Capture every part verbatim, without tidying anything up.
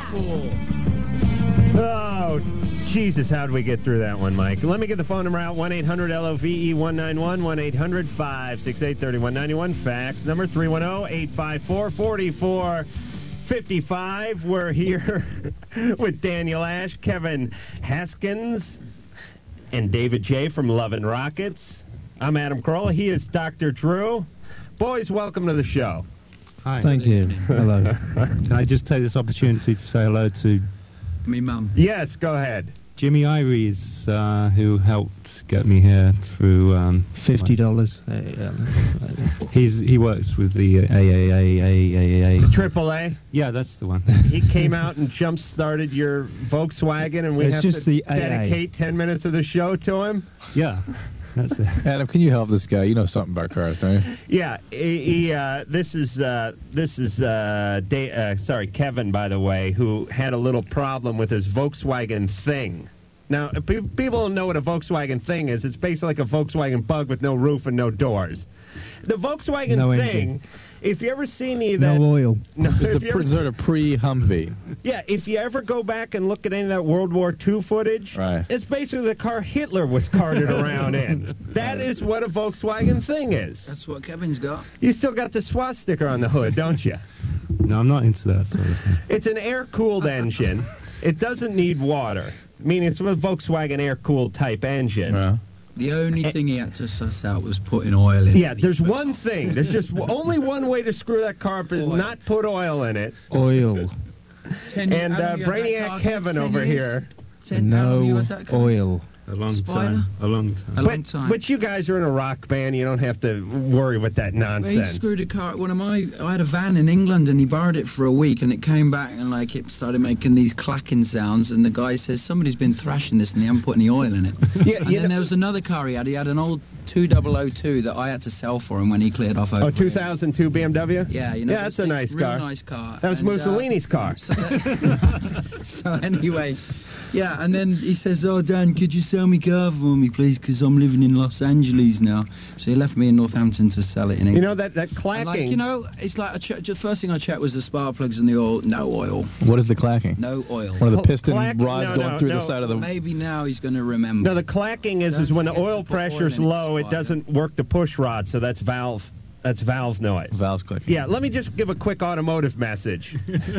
fool. Oh, Jesus, how did we get through that one, Mike? Let me get the phone number out, one eight hundred L O V E one nine one, one eight hundred five six eight three one nine one. Fax number three one zero, eight five four, four four five five. We're here with Daniel Ash, Kevin Haskins, and David J. from Love and Rockets. I'm Adam Carolla. He is Doctor Drew. Boys, welcome to the show. Hi. Thank you. Hello. Can I just take this opportunity to say hello to Me mum. Yes, go ahead. Jimmy Iries, uh, who helped get me here through um, Fifty dollars. Uh, He's he works with the A A A A A A. Triple A. Yeah, that's the one. He came out and jump-started your Volkswagen, and we It's have just to the A A. dedicate ten minutes of the show to him. Yeah, that's it. Adam, can you help this guy? You know something about cars, don't you? Yeah, he, he, uh, this is uh, this is uh, da- uh, sorry, Kevin, by the way, who had a little problem with his Volkswagen Thing. Now, pe- people don't know what a Volkswagen Thing is. It's basically like a Volkswagen Bug with no roof and no doors. The Volkswagen No Thing, engine. if you ever see any of that, no oil. no, It's if the you ever- pre- sort of pre-Humvee. yeah, if you ever go back and look at any of that World War Two footage, Right. it's basically the car Hitler was carted around in. That is what a Volkswagen Thing is. That's what Kevin's got. You still got the swastika on the hood, don't you? No, I'm not into that sort of thing. It's an air-cooled engine. It doesn't need water. Meaning it's a Volkswagen air-cooled type engine. Yeah. The only thing he had to suss out was putting oil in. Yeah, it. there's one thing. There's just w- only one way to screw that car up is Oil. not put oil in it. Oil. Ten, And how uh, long you had that Brainiac car? Kevin ten over years? here. Ten, how long you No had that car? oil. A long Spider? time. A long time. A long But, time. but you guys are in a rock band. You don't have to worry with that He nonsense. screwed a car. One of my, I had a van in England, and he borrowed it for a week, and it came back, and like it started making these clacking sounds. And the guy says somebody's been thrashing this, and they haven't put any oil in it. Yeah, and you then know- there was another car he had. He had an old two thousand two that I had to sell for him when he cleared off over. Oh, here. two thousand two B M W? Yeah, you know. Yeah, that's a it's nice real car. nice car. That was And, uh, Mussolini's car. So, so anyway, yeah, and then he says, "Oh, Dan, could you sell me car for me, please? Because I'm living in Los Angeles now." So he left me in Northampton to sell it in England. You know, that, that And, clacking. like, you know, it's like I che- the first thing I checked was the spark plugs and the oil. No oil. What is the clacking? No oil. One of the Cl- piston clack- rods no, going no, through no. the side of the... Maybe now he's going to remember. no, the clacking is, Don't is when the forget to oil put pressure's oil in it, low, it Spider. doesn't work the push rod, so that's valve. That's valve noise. valves clicking. Yeah, let me just give a quick automotive message.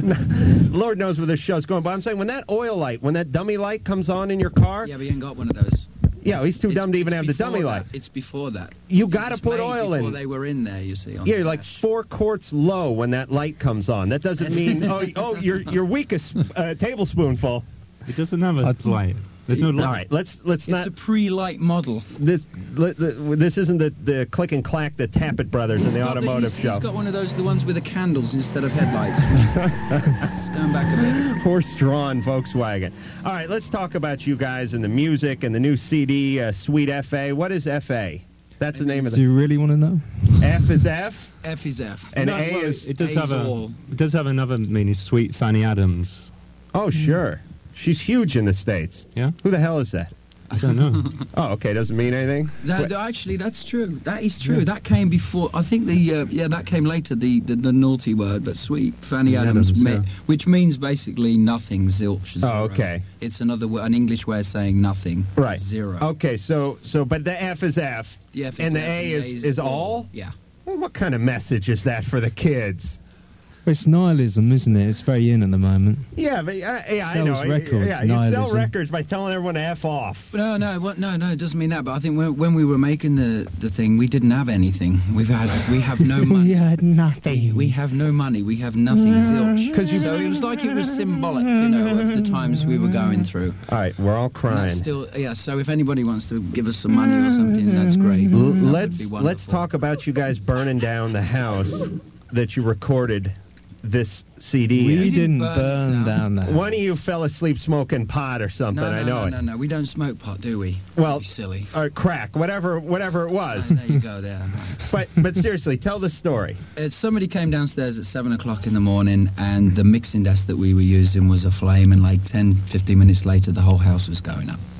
Lord knows where this show's going, but I'm saying when that oil light, when that dummy light comes on in your car, Yeah, but you ain't got one of those. yeah, he's too It's- dumb to even it's have the before dummy that. light. It's before that. You got to It's put made oil before in. they were in there, you see. On Yeah, the like dash. four quarts low when that light comes on. That doesn't mean oh oh you're you're weakest uh, tablespoonful. It doesn't have a I'd- light. There's no All light. right, let's let's It's not a pre-light model. this li- the- this isn't the the click and clack the Tappet brothers in He's the got automotive he's, show. He's got one of those, the ones with the candles instead of headlights. Stand back a bit. Horse-drawn Volkswagen. All right, let's talk about you guys and the music and the new C D, uh, Sweet F A. What is F A? That's the name of Do the... you really want to know? F is F, F is F. and No, A well, is... It does A's have a. all. It does have another meaning. Sweet Fanny Adams. Oh, sure. She's huge in the States. Yeah. Who the hell is that? I don't know. Oh, okay, doesn't mean anything? That, Wait, actually, that's true. That is true. That came before. I think the uh, yeah, that came later. The, the the naughty word, but sweet Fanny Adams, Adams, me- yeah. which means basically nothing. Zilch. Zero. Oh, okay. It's another wo- an English way of saying nothing. Right. Zero. Okay, so, so but the F is F, The F is and the F, A and is, is all? Yeah. Well, what kind of message is that for the kids? It's nihilism, isn't it? It's very in at the moment. Yeah, but uh, yeah, I Sells know. records, yeah, you sell nihilism. records by telling everyone to F off. No, no, what? No, no. It doesn't mean that. But I think when, when we were making the, the thing, we didn't have anything. We've had we have no money. We had nothing. We have no money. We have nothing. Zilch. 'Cause you- So it was like it was symbolic, you know, of the times we were going through. All right, we're all And crying. that's still, yeah. So if anybody wants to give us some money or something, that's great. L- That would let's be let's wonderful. talk about you guys burning down the house that you recorded this C D We in. didn't didn't burn burn down. down that. One of you fell asleep smoking pot or something. No, no, I know no, it. no, no. We don't smoke pot, do we? Well, You silly. or crack, whatever, whatever it Oh, was. there you go. There. But but seriously, tell the story. Uh, somebody came downstairs at seven o'clock in the morning, and the mixing desk that we were using was aflame. And like ten, fifteen minutes later, the whole house was going up.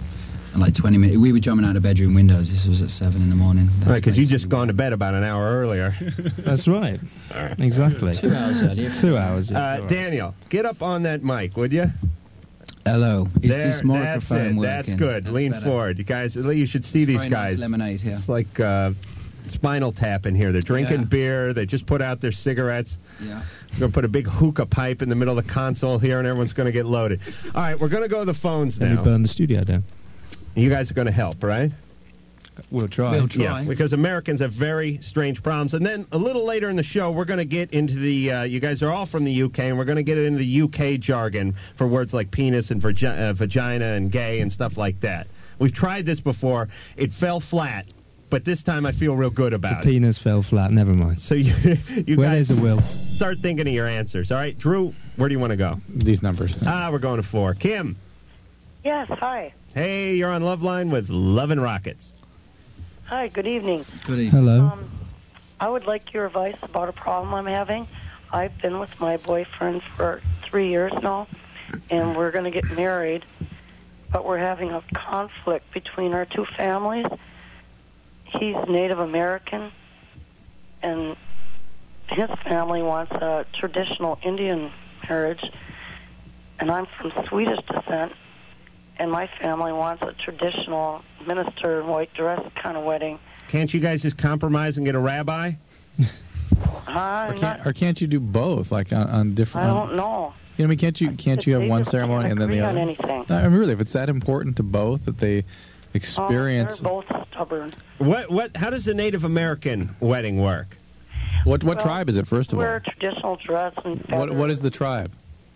And like twenty minutes, we were jumping out of bedroom windows. This was at seven in the morning. Right, because you just gone to bed about an hour earlier. That's right. Exactly. Two hours earlier. Two hours. Yeah, Uh, two hours. Daniel, get up on that mic, would you? Hello. Is There, this that's microphone it. working? That's good. That's Lean better. forward. You guys, you should see these Very nice guys. lemonade here. It's like uh, Spinal Tap in here. They're drinking Yeah. beer. They just put out their cigarettes. Yeah. We're going to put a big hookah pipe in the middle of the console here, and everyone's going to get loaded. All right, we're going to go to the phones Then we now. burn the studio down. You guys are going to help, right? We'll try. We'll try. Yeah, because Americans have very strange problems. And then a little later in the show, we're going to get into the, uh, you guys are all from the U K, and we're going to get into the U K jargon for words like penis and virgi- uh, vagina and gay and stuff like that. We've tried this before. It fell flat, but this time I feel real good The about it. penis fell flat. Never mind. So you, you Where guys there's a will. start thinking of your answers. All right, Drew, where do you want to go? These numbers. Ah, we're going to four. Kim, Yes, hi. hey, you're on Love Line with Love and Rockets. Hi, good evening. Good evening. Hello. Um, I would like your advice about a problem I'm having. I've been with my boyfriend for three years now, and we're going to get married, but we're having a conflict between our two families. He's Native American, and his family wants a traditional Indian marriage, and I'm from Swedish descent, and my family wants a traditional minister in white dress kind of wedding. Can't you guys just compromise and get a rabbi? Uh, Or I'm can't, not, or can't you do both, like on, on different? I don't know. You know, I mean, can't you can't you have They one just ceremony can't and then the agree other? on anything. I mean, really, if it's that important to both that they experience, Oh, they're both stubborn. What? What? How does a Native American wedding work? what what Well, tribe is it? First of Wear all, a traditional dress and what what feathers is the tribe?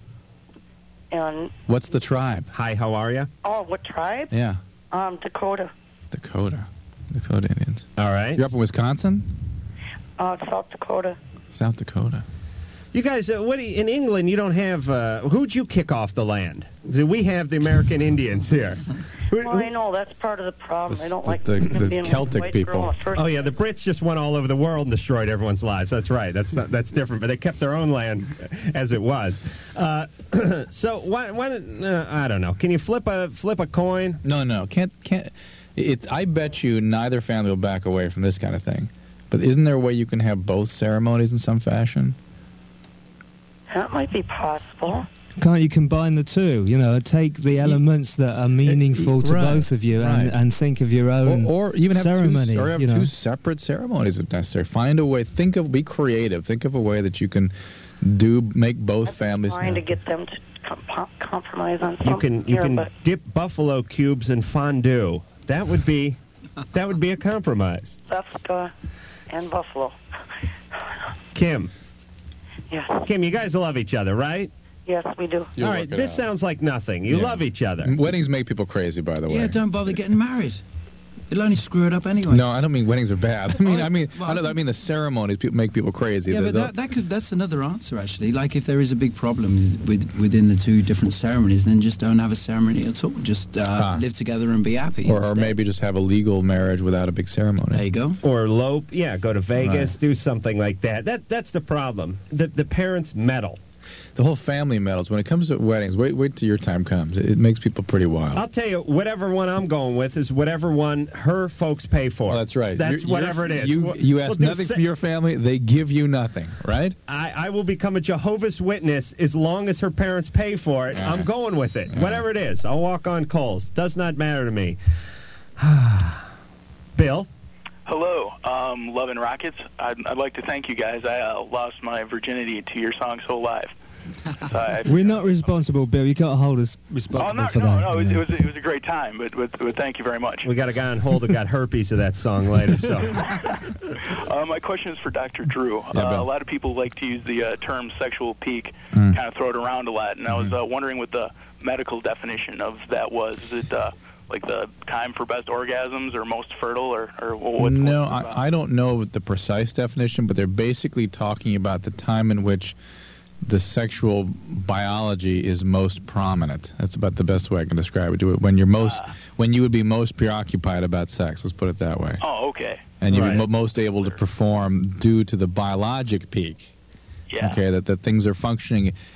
and What's the tribe? Hi, how are you? oh, what tribe? Yeah, Um, Dakota, Dakota, Dakota Indians. All right. You're up in Wisconsin, uh, South Dakota. South Dakota. You guys, uh, what do you, in England, you don't have. Uh, who'd you kick off the land? We have the American Indians here. Who- Well, I know that's part of the problem. The- I don't the- like the- him the being with Celtic a white people. girl in the first Oh yeah, the Brits just went all over the world and destroyed everyone's lives. That's right. That's not, that's different. But they kept their own land as it was. Uh, so why? why uh, I don't know. Can you flip a flip a coin? No, no, can't can't. It's. I bet you neither family will back away from this kind of thing. But isn't there a way you can have both ceremonies in some fashion? That might be possible. Can't you combine the two? You know, take the elements that are meaningful to right, both of you and, right. and think of your own Or, or even have ceremony. two, or have you know. two separate ceremonies if necessary. Find a way. Think of. Be creative. Think of a way that you can do make both I'm families. trying to happy. get them to com- compromise on You something can you here, can but dip buffalo cubes in fondue. That would be that would be a compromise. Jessica and Buffalo. Kim, Yes, Kim, you guys love each other, right? yes, we do. You'll All right. work it This out. sounds like nothing. You Yeah. love each other. Weddings make people crazy, by the way. Yeah, don't bother getting married. It'll only screw it up anyway. No, I don't mean weddings are bad. I mean, Oh, I mean, well, I, don't, I mean the ceremonies people make people crazy. Yeah, The- but the- that, that could that's another answer actually. Like if there is a big problem with within the two different ceremonies, then just don't have a ceremony at all. Just uh, Ah. live together and be happy. or, or instead. maybe just have a legal marriage without a big ceremony. There you go. Or elope, yeah, go to Vegas, Right. do something like that. That's that's the problem. The the parents meddle. The whole family meddles. When it comes to weddings, wait wait till your time comes. It, it makes people pretty wild. I'll tell you, whatever one I'm going with is whatever one her folks pay for. Oh, that's right. That's You're- whatever you're- it is. You, We'll- you we'll ask do nothing sa- from your family, they give you nothing, right? I, I will become a Jehovah's Witness as long as her parents pay for it. Yeah. I'm going with it. Yeah. Whatever it is. I'll walk on coals. Does not matter to me. Bill? Hello, um, Love and Rockets. I'd, I'd like to thank you guys. I uh, lost my virginity to your song "So Live." So I, We're not responsible, Bill. You can't hold us oh responsible no, for no, that. no! It was, you it know. was it was a great time, but, but, but thank you very much. We got a guy on hold who got herpes of that song later. So Uh, my question is for Doctor Drew. Yeah, uh, Bill. a lot of people like to use the uh, term "sexual peak," Mm. kind of throw it around a lot, and I was uh, wondering what the medical definition of that was. Is it uh, like the time for best orgasms, or most fertile, or or what? no, what's it about? I, I don't know the precise definition, but they're basically talking about the time in which the sexual biology is most prominent. That's about the best way I can describe it. Do it when you're most, Ah. when you would be most preoccupied about sex. Let's put it that way. Oh, okay. And you'd Right. be mo- most able to perform due to the biologic peak. Yeah. Okay, that, that things are functioning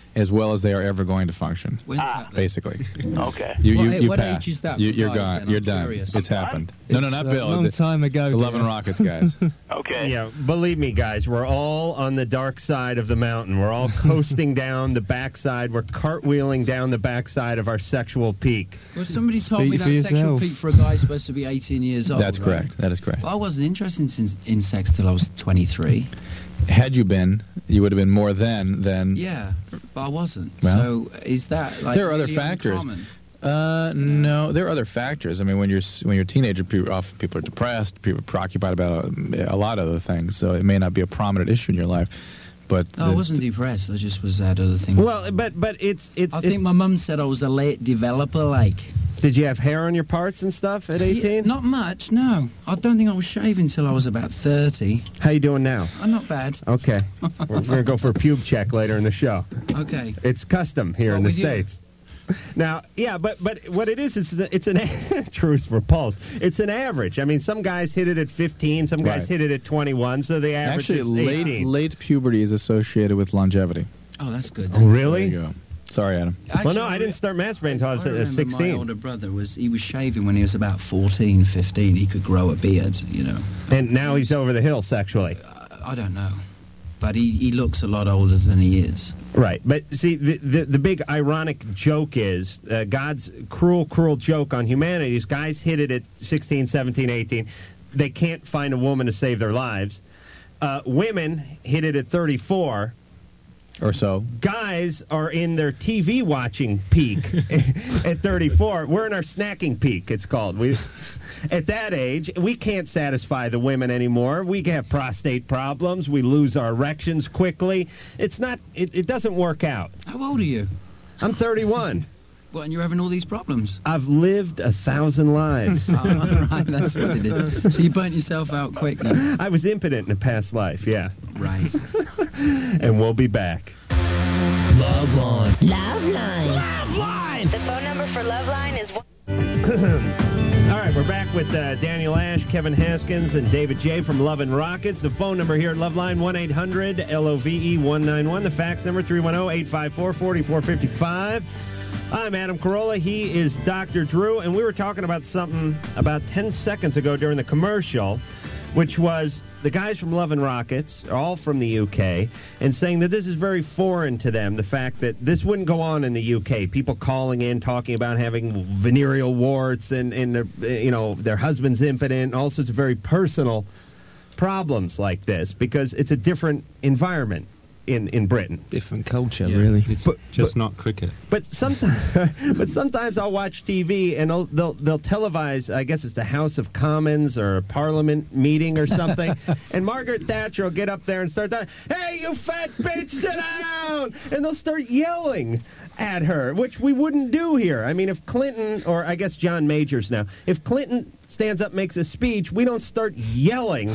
as well as they are ever going to function. When's Ah. that? Basically, Okay. you What you, a- you what passed. age is that You, for you're guys gone. then? You're I'm done. curious. It's happened. No, no, It's not a Bill. long the, time ago. the Love and dear. Rockets guys. Okay. Yeah, believe me, guys, we're all on the dark side of the mountain. We're all coasting down the backside. We're cartwheeling down the backside of our sexual peak. Well, somebody told Speak me for that sexual yourself. peak for a guy is supposed to be eighteen years old. That's right? correct. That is correct. Well, I wasn't interested in, in sex till I was twenty-three. Had you been, you would have been more then than. Yeah, but I wasn't. Well, so is that like there are other really factors. uncommon? Uh, no, there are other factors. I mean, when you're when you're a teenager, people, often people are depressed, people are preoccupied about a, a lot of other things. So it may not be a prominent issue in your life. But No, I the- wasn't depressed. I just was had other things. Well, but but it's it's. I it's think my mum said I was a late developer. Like, did you have hair on your parts and stuff at eighteen? Yeah, not much. No, I don't think I was shaving until I was about thirty. How you doing now? I'm not bad. Okay, we're gonna go for a pube check later in the show. Okay. It's custom here Oh, in the with you? States. Now, yeah, but but what it is, it's it's an truth for pulse. It's an average. I mean, some guys hit it at fifteen, some guys Right. hit it at twenty-one, so the average actually is late eighteen. late puberty is associated with longevity. Oh, that's good. Oh, then. really? There you go. Sorry, Adam. Actually, Well, no, I didn't start masturbating until I was I at remember my sixteen. older brother was he was shaving when he was about fourteen, fifteen. He could grow a beard, you know. And now he's over the hill sexually. I, I don't know, but he, he looks a lot older than he is. Right, but see, the the, the big ironic joke is uh, God's cruel, cruel joke on humanity is guys hit it at sixteen, seventeen, eighteen. They can't find a woman to save their lives. Uh, women hit it at thirty-four. Or so. Guys are in their T V watching peak at thirty-four. We're in our snacking peak, it's called. We, at that age, we can't satisfy the women anymore. We have prostate problems. We lose our erections quickly. It's not. It, it doesn't work out. How old are you? I'm thirty-one. What, and you're having all these problems? I've lived a thousand lives. Oh, all right, that's what it is. So you burnt yourself out quick then? I was impotent in a past life, yeah. Right. And we'll be back. Love Line. Love Line. Love Line. The phone number for Loveline is one. All right, we're back with uh, Daniel Ash, Kevin Haskins, and David J. from Love and Rockets. The phone number here at Loveline, one eight hundred L O V E one nine one. The fax number, three one zero, eight five four, four four five five. I'm Adam Carolla. He is Doctor Drew, and we were talking about something about ten seconds ago during the commercial, which was the guys from Love and Rockets are all from the U K, and saying that this is very foreign to them, the fact that this wouldn't go on in the U K. People calling in, talking about having venereal warts and, and their, you know, their husband's impotent, all sorts of very personal problems like this, because it's a different environment in, in Britain. Different culture, Yeah. really. It's But- just but- not cricket. But sometimes, but sometimes I'll watch T V and they'll, they'll they'll televise. I guess it's the House of Commons or a Parliament meeting or something. And Margaret Thatcher will get up there and start that. Hey, you fat bitch, sit down! And they'll start yelling at her, which we wouldn't do here. I mean, if Clinton, or I guess John Majors now, if Clinton stands up, makes a speech, we don't start yelling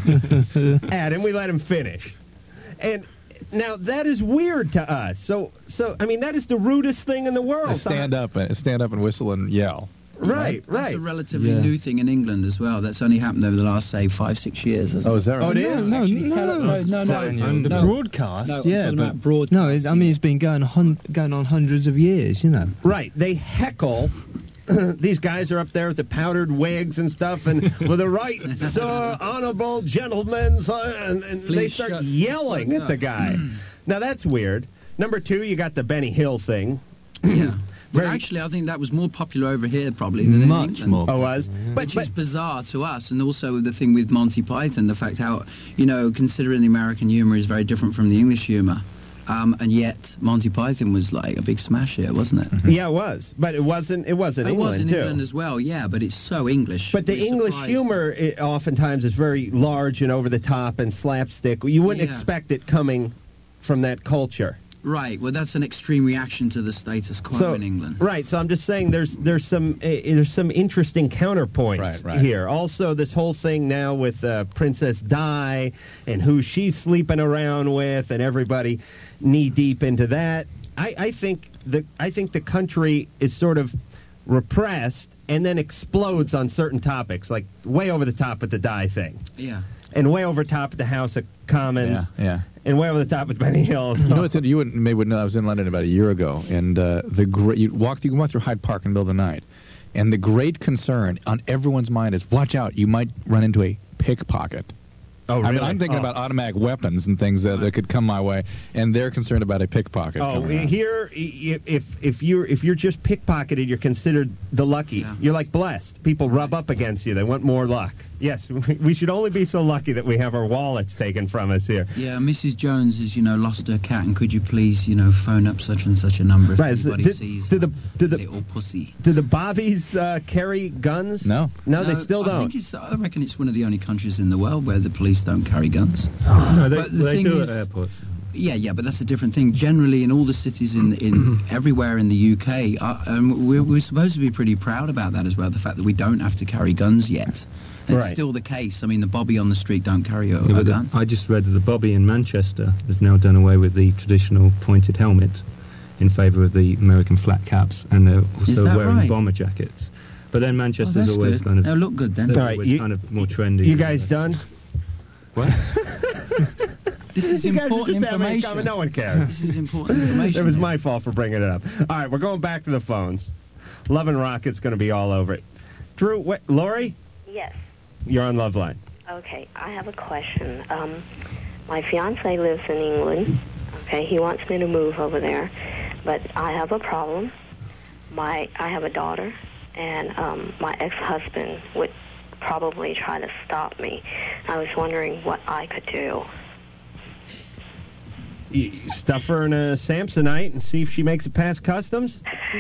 at him. We let him finish. And now that is weird to us. So, so I mean, that is the rudest thing in the world. Stand up and stand up and whistle and yell. Right, That's right. a relatively Yeah. new thing in England as well. That's only happened over the last, say, five, six years. hasn't Oh, is that right? Oh, it is? No, Actually, no, tele- no, no, no, And the no. broadcast, No, I'm yeah, talking but about broadcast, no, it's, I mean it's been going hun- going on hundreds of years, you know. Right. They heckle. These guys are up there with the powdered wigs and stuff, and with the right, sir, honorable gentlemen, sir, and, and they Please start shut yelling the at fuck the up. guy. Now that's weird. Number two, you got the Benny Hill thing. Yeah. But Very- actually, I think that was more popular over here probably than in Much England. more. Oh, was? But, Which but is bizarre to us, and also the thing with Monty Python, the fact how, you know, considering the American humour is very different from the English humour, um, and yet Monty Python was like a big smash hit, wasn't it? yeah, it was. But it wasn't. It wasn't It England was in too. England as well, yeah, but it's so English. But the We're English surprised. humor it, oftentimes is very large and over the top and slapstick. You wouldn't Yeah. expect it coming from that culture. Right, well, that's an extreme reaction to the status quo So- in England. Right, so I'm just saying there's there's some uh, there's some interesting counterpoints Right, right. here. Also, this whole thing now with uh, Princess Di and who she's sleeping around with, and everybody knee deep into that. I, I think the I think the country is sort of repressed and then explodes on certain topics, like way over the top with the Di thing. Yeah. and way over top of the House of Commons, Yeah, yeah. and way over the top of Benny Hill. You know, it's you wouldn't, maybe would know. I was in London about a year ago, and uh, the great you walk you can walk through Hyde Park in the middle of the night, and the great concern on everyone's mind is, watch out, you might run into a pickpocket. Oh, really? I mean, I'm thinking Oh. about automatic weapons and things that, that could come my way, and they're concerned about a pickpocket. Oh, coming out. here, i- if if you're if you're just pickpocketed, you're considered the lucky. Yeah. You're like blessed. People rub up against you. They want more luck. Yes, we we should only be so lucky that we have our wallets taken from us here. Yeah, Missus Jones has, you know, lost her cat, and could you please, you know, phone up such and such a number if Right, so anybody did- sees did the- did the- little pussy. Do the Bobbies uh, carry guns? No. no, they still I don't. think it's, I reckon it's one of the only countries in the world where the police don't carry guns. No, they, But the they thing do is- at airports. Yeah, yeah, but that's a different thing. Generally, in all the cities in, in everywhere in the U K, uh, um, we're, we're supposed to be pretty proud about that as well, the fact that we don't have to carry guns yet. And Right. It's still the case. I mean, the Bobby on the street don't carry a, Yeah, a but the- gun. I just read that the Bobby in Manchester has now done away with the traditional pointed helmet in favour of the American flat caps, and they're Is also that wearing right? bomber jackets. But then Oh, Manchester's that's always good. kind of They'll look good then. they're All right, always you- kind of more trendy. You guys done? What? This is You guys are important just having a information. comment. No one cares. This is important information. It was here. my fault for bringing it up. All right, we're going back to the phones. Love and Rocket's going to be all over it. Drew, what, Lori, Yes. you're on Love Line. Okay, I have a question. Um, my fiance lives in England. Okay, he wants me to move over there, but I have a problem. My I have a daughter, and um, my ex-husband would probably try to stop me. I was wondering what I could do. You stuff her in a Samsonite and see if she makes it past customs.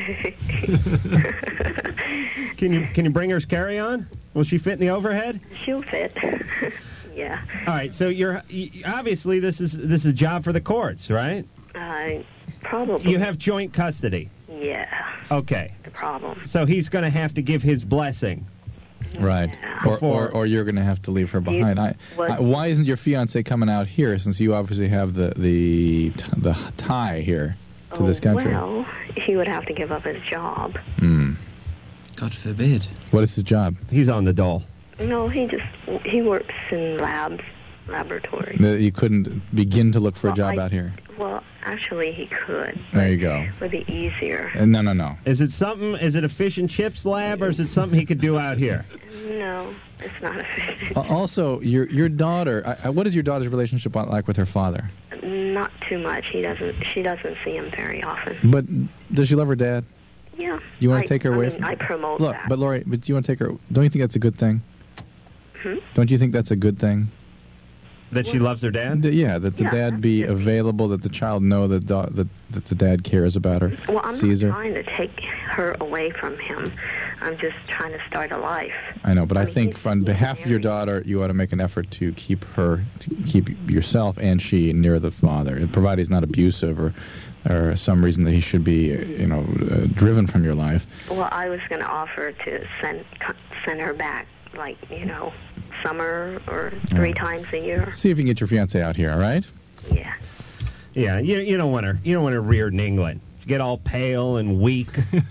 Can you can you bring her as carry-on? Will she fit in the overhead? She'll fit. Yeah. All right. So you're y- obviously this is this is a job for the courts, right? Uh, probably. You have joint custody. Yeah. Okay. The problem. So he's going to have to give his blessing. Right. Or, Before- or or you're going to have to leave her you- behind. I, what- I, why isn't your fiance coming out here, since you obviously have the the t- the tie here to oh, this country? Well, he would have to give up his job. Hmm. God forbid. What is his job? He's on the dole. No, he just he works in labs, laboratories. That you couldn't begin to look for a Well, job I- out here. Well, actually, he could. There you go. It would be easier. Uh, no, no, no. Is it something? Is it a fish and chips lab, or is it something he could do out here? No, it's not efficient. Uh, also, your your daughter. I, I, what is your daughter's relationship like with her father? Not too much. He doesn't. She doesn't see him very often. But does she love her dad? Yeah. You want I- to take her I away mean, from? I promote Look, that. but Lori, but do you want to take her? Don't you think that's a good thing? Hmm? Don't you think that's a good thing? That she loves her dad? Th- yeah, that the Yeah, dad be available, that the child know that da- that that the dad cares about her, Well, I'm sees not her. trying to take her away from him. I'm just trying to start a life. I know, but I, I mean, think he's- on he's behalf of your married. daughter, you ought to make an effort to keep her, to keep yourself and she near the father, provided he's not abusive or, or some reason that he should be, uh, you know, uh, driven from your life. Well, I was going to offer to send co- send her back, like, you know, summer or three Yeah. times a year. See if you can get your fiance out here, all right? Yeah. Yeah, you you don't want her. You don't want her reared in England. Get all pale and weak.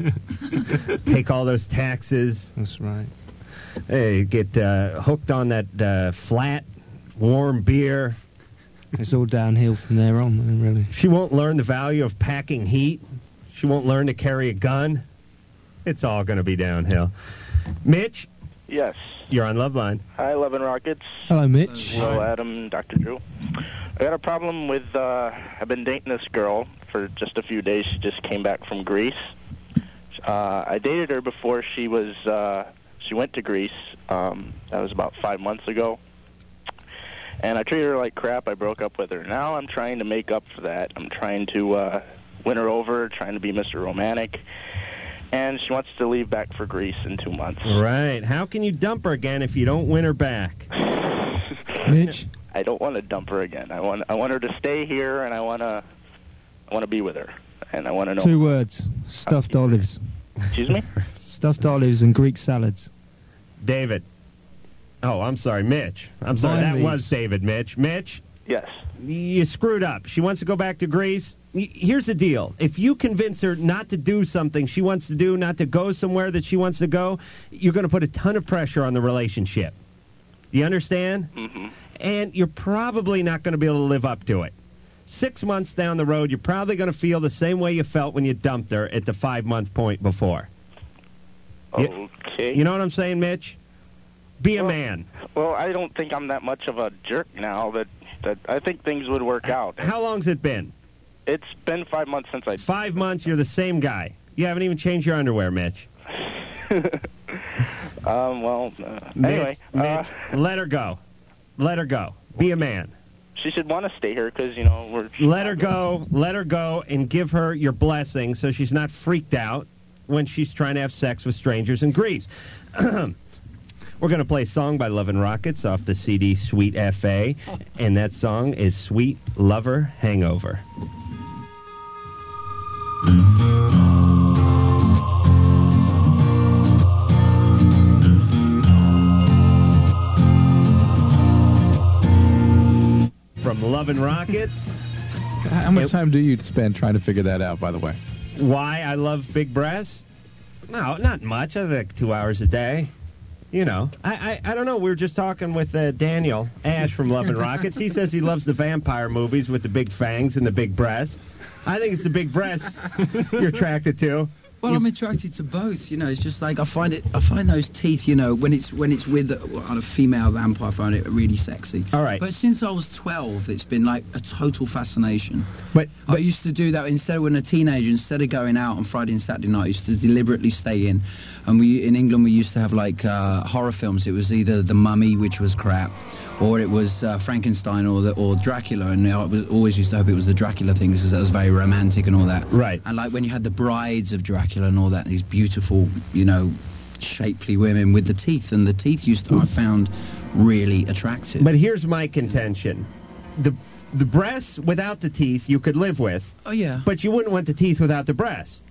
Take all those taxes. That's right. Hey, get uh, hooked on that uh, flat, warm beer. It's all downhill from there on, man, really. She won't learn the value of packing heat. She won't learn to carry a gun. It's all going to be downhill. Mitch, Yes. you're on Love Line. Hi, Love and Rockets. Hello, Mitch. Hello, Adam, Doctor Drew. I got a problem with, uh, I've been dating this girl for just a few days. She just came back from Greece. Uh, I dated her before she was, uh, she went to Greece. Um, that was about five months ago. And I treated her like crap. I broke up with her. Now I'm trying to make up for that. I'm trying to uh, win her over, trying to be Mister Romantic. And she wants to leave back for Greece in two months. Right. How can you dump her again if you don't win her back? Mitch? I don't want to dump her again. I want I want her to stay here, and I want to I want to be with her, and I want to know. Two words. Stuffed olives. Excuse me? Stuffed olives and Greek salads. David. Oh, I'm sorry, Mitch. I'm sorry, Vine that leaves. was David, Mitch. Mitch, Yes. you screwed up. She wants to go back to Greece. Y- Here's the deal. If you convince her not to do something she wants to do, not to go somewhere that she wants to go, you're going to put a ton of pressure on the relationship. You understand? Mm-hmm. and you're probably not going to be able to live up to it. Six months down the road, you're probably going to feel the same way you felt when you dumped her at the five-month point before. Okay. You know what I'm saying, Mitch? Be a well, man. Well, I don't think I'm that much of a jerk now. That that I think things would work out. How long's it been? It's been five months since I... Five months, you're the same guy. You haven't even changed your underwear, Mitch. um, well, uh, Mitch, anyway. Mitch, Uh, let her go. Let her go. Be a man. She should want to stay here because, you know, we're... Let her go. Let her go and give her your blessing so she's not freaked out when she's trying to have sex with strangers in Greece. We're going to play a song by Love and Rockets off the C D Sweet F A, and that song is Sweet Lover Hangover. From Love and Rockets. How much it, time do you spend trying to figure that out, by the way? Why I love big breasts? No, not much. I think two hours a day. You know, I, I I don't know. We were just talking with uh, Daniel Ash from Love and Rockets. He says he loves the vampire movies with the big fangs and the big breasts. I think it's the big breasts you're attracted to. Well, I'm attracted to both. You know, it's just like I find it. I find those teeth. You know, when it's when it's with a, a female vampire, I find it really sexy. All right. But since I was twelve, it's been like a total fascination. But, but I used to do that instead of when a teenager. Instead of going out on Friday and Saturday night, I used to deliberately stay in. And we in England we used to have like uh, horror films. It was either The Mummy, which was crap, or it was uh, Frankenstein or the, or Dracula. And I was always used to hope it was the Dracula thing because that was very romantic and all that. Right. And like when you had the brides of Dracula and all that, these beautiful, you know, shapely women with the teeth, and the teeth used to, I found really attractive. But here's my contention: the the breasts without the teeth you could live with. Oh yeah. But you wouldn't want the teeth without the breasts.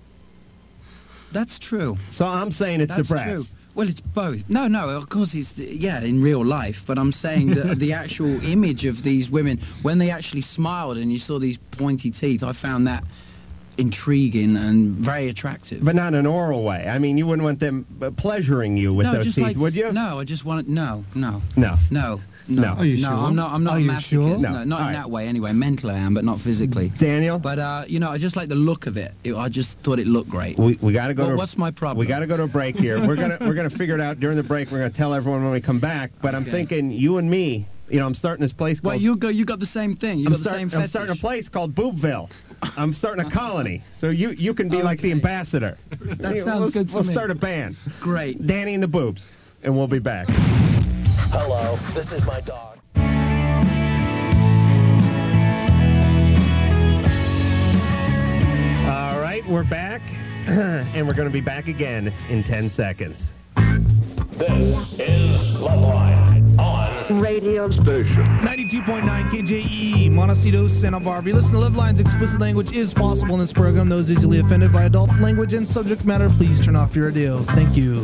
That's true. So I'm saying it's That's the breasts. True. Well, it's both. No, no, of course it's, yeah, in real life, but I'm saying that the actual image of these women, when they actually smiled and you saw these pointy teeth, I found that intriguing and very attractive. But not in an oral way. I mean, you wouldn't want them uh, pleasuring you with no, those just teeth, like, would you? No, I just want no, no. No. No. No. No, Are you no, sure? I'm not. I'm not Are a you masochist. sure? No, No. not All in right. that way. Anyway, mentally I am, but not physically. Daniel. But uh, you know, I just like the look of it. it I just thought it looked great. We we got to go. Well, to, what's my problem? We got to go to a break here. We're gonna we're gonna figure it out during the break. We're gonna tell everyone when we come back. But I'm Okay. thinking you and me. You know, I'm starting this place called. Well, you go. You got the same thing. You I'm, got the start- same I'm fetish. starting a place called Boobville. I'm starting a colony. So you you can be like the ambassador. That You- sounds we'll, good to We'll me. start a band. Great. Danny and the Boobs, and we'll be back. Hello, this is my dog. All right, we're back, and we're going to be back again in ten seconds. This is Loveline on radio station. ninety-two point nine K J E, Montecito, Santa Barbara. Listen to Love Line's explicit language is possible in this program. Those easily offended by adult language and subject matter, please turn off your radio. Thank you.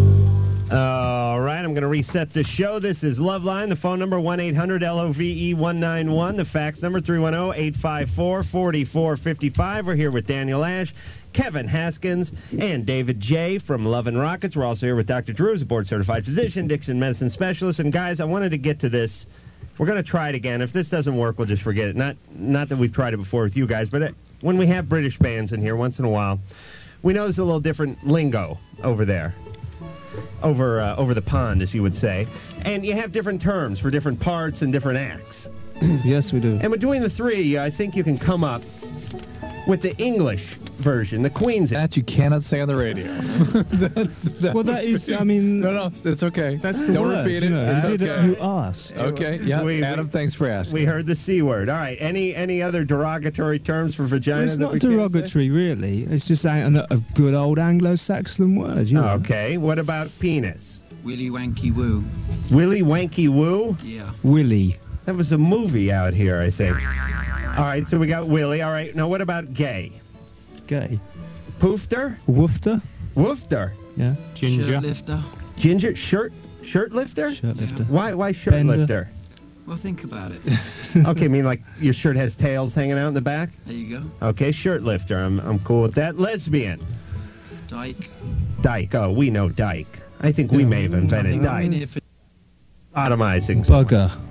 All right, I'm going to reset the show. This is Loveline. The phone number one eight hundred L O V E one nine one. The fax number three one zero, eight five four, four four five five. We're here with Daniel Ash, Kevin Haskins, and David J. from Love and Rockets. We're also here with Doctor Drew, who's a board-certified physician, addiction medicine specialist. And, guys, I wanted to get to this. We're going to try it again. If this doesn't work, we'll just forget it. Not not that we've tried it before with you guys, but it, when we have British bands in here once in a while, we know there's a little different lingo over there. Over uh, over the pond, as you would say. And you have different terms for different parts and different acts. Yes, we do. And between the three, I think you can come up with the English version, the Queen's. That you cannot say on the radio. that's, that's Well, that is, I mean... No, no, it's okay. That's the Don't word, repeat it. you know. It's You did okay. it, you asked. Okay, yeah. We- Adam, we- thanks for asking. We heard the C word. All right. Any any other derogatory terms for vagina? It's that not we can't say? derogatory, really. It's just a, a good old Anglo-Saxon word, you know. Okay. What about penis? Willy wanky woo. Willy wanky woo? Yeah. Willy. That was a movie out here, I think. All right. So we got Willy. All right. Now what about gay? Gay. Poofter? Woofter. Woofter. Yeah. Shirt lifter. Ginger shirt shirt lifter? Shirt lifter. Why why shirt Bender. lifter? Well, think about it. Okay, I mean like your shirt has tails hanging out in the back? There you go. Okay, shirt lifter. I'm I'm cool with that. Lesbian. Dyke. Dyke. Oh, we know Dyke. I think we may have invented I mean, Dyke. if it- Automizing. Bugger.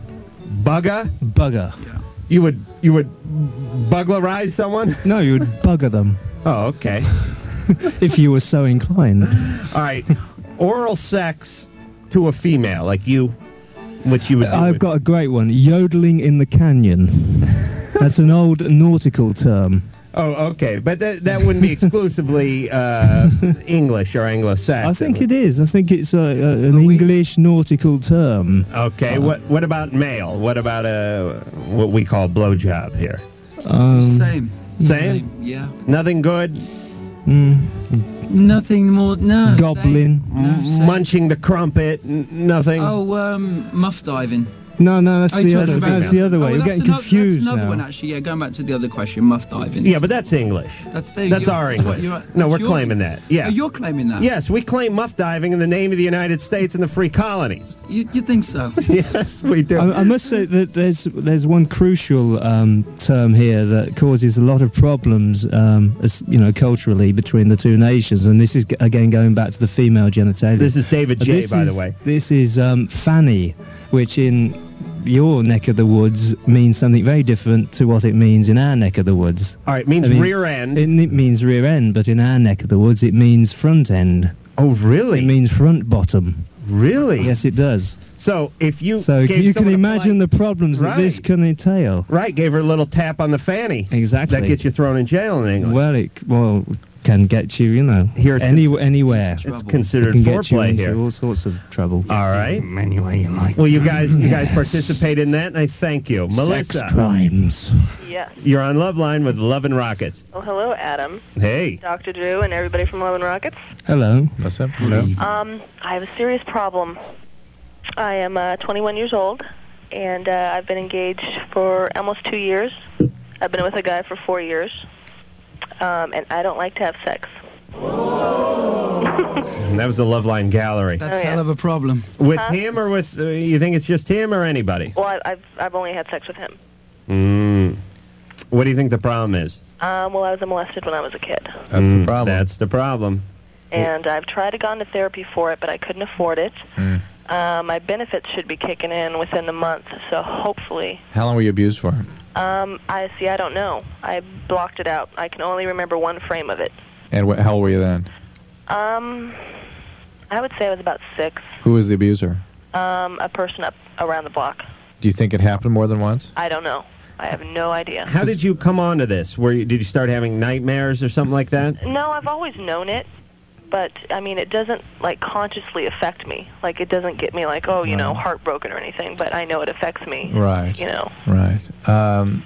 Bugger? Bugger. You would you would burglarize someone? No, you would bugger them. Oh, okay. If you were so inclined. All right. Oral sex to a female, like you, which you would do I've with- got a great one. Yodeling in the canyon. That's an old nautical term. Oh, okay. But that that wouldn't be exclusively uh, English or Anglo-Saxon. I think it is. I think it's a, a, an English nautical term. Okay. What what about male? What about uh, what we call blowjob here? Um, Same. Same? Yeah. Nothing good? Mm, Nothing more. No. goblin. No, same. Munching the crumpet? N- nothing? Oh, um, muff diving. No, no, that's Oh, the you're other. talking That's about- the other way. Oh, You're that's getting another, confused That's another now. one, actually. Yeah, going back to the other question, muff diving. Yeah, but that's English. That's, the, That's you're- our English. you're- No, we're that's your- claiming that. Yeah. Oh, you're claiming that? Yes, we claim muff diving in the name of the United States and the free colonies. You, you think so? Yes, we do. I, I must say that there's there's one crucial um, term here that causes a lot of problems, um, as, you know, culturally between the two nations, and this is g- again going back to the female genitalia. This is David Uh, J, this by the is- way. This is um, fanny, which in your neck of the woods means something very different to what it means in our neck of the woods. All right, it means I mean, rear end. It, it means rear end, but in our neck of the woods it means front end. Oh, really? It means front bottom. Really? Yes, it does. So if you So gave you can someone a imagine the problems that this Right. can entail. Right, gave her a little tap on the fanny. Exactly. That gets you thrown in jail in England. Well, it well can get you, you know, Here it's any, cons- anywhere. It's considered It can get you foreplay into here. all sorts of trouble. All right. Any way you like. Well, you guys, you guys participate in that, and I thank you, Melissa. Sex crimes. Yes. You're on Love Line with Love and Rockets. Oh, hello, Adam. Hey. Doctor Drew and everybody from Love and Rockets. Hello. What's up? Hello. Um, I have a serious problem. I am uh, twenty-one years old, and uh, I've been engaged for almost two years. I've been with a guy for four years, um, and I don't like to have sex. And that was the Love Line gallery. That's Oh, yeah. hell of a problem. With Huh? him or with, uh, you think it's just him or anybody? Well, I, I've I've only had sex with him. Mm. What do you think the problem is? Um, well, I was molested when I was a kid, That's Mm, the problem. That's the problem. and I've tried to go to therapy for it, but I couldn't afford it. Mm. Uh, my benefits should be kicking in within the month, so hopefully. How long were you abused for? Um, I see. I don't know. I blocked it out. I can only remember one frame of it. And wh- how old were you then? Um, I would say I was about six. Who was the abuser? Um, a person up around the block. Do you think it happened more than once? I don't know. I have no idea. How did you come on to this? Were you, did you start having nightmares or something like that? No, I've always known it, but I mean, it doesn't like consciously affect me. Like it doesn't get me like, oh, you know, Right. heartbroken or anything. But I know it affects me. Right. You know. Right. Um,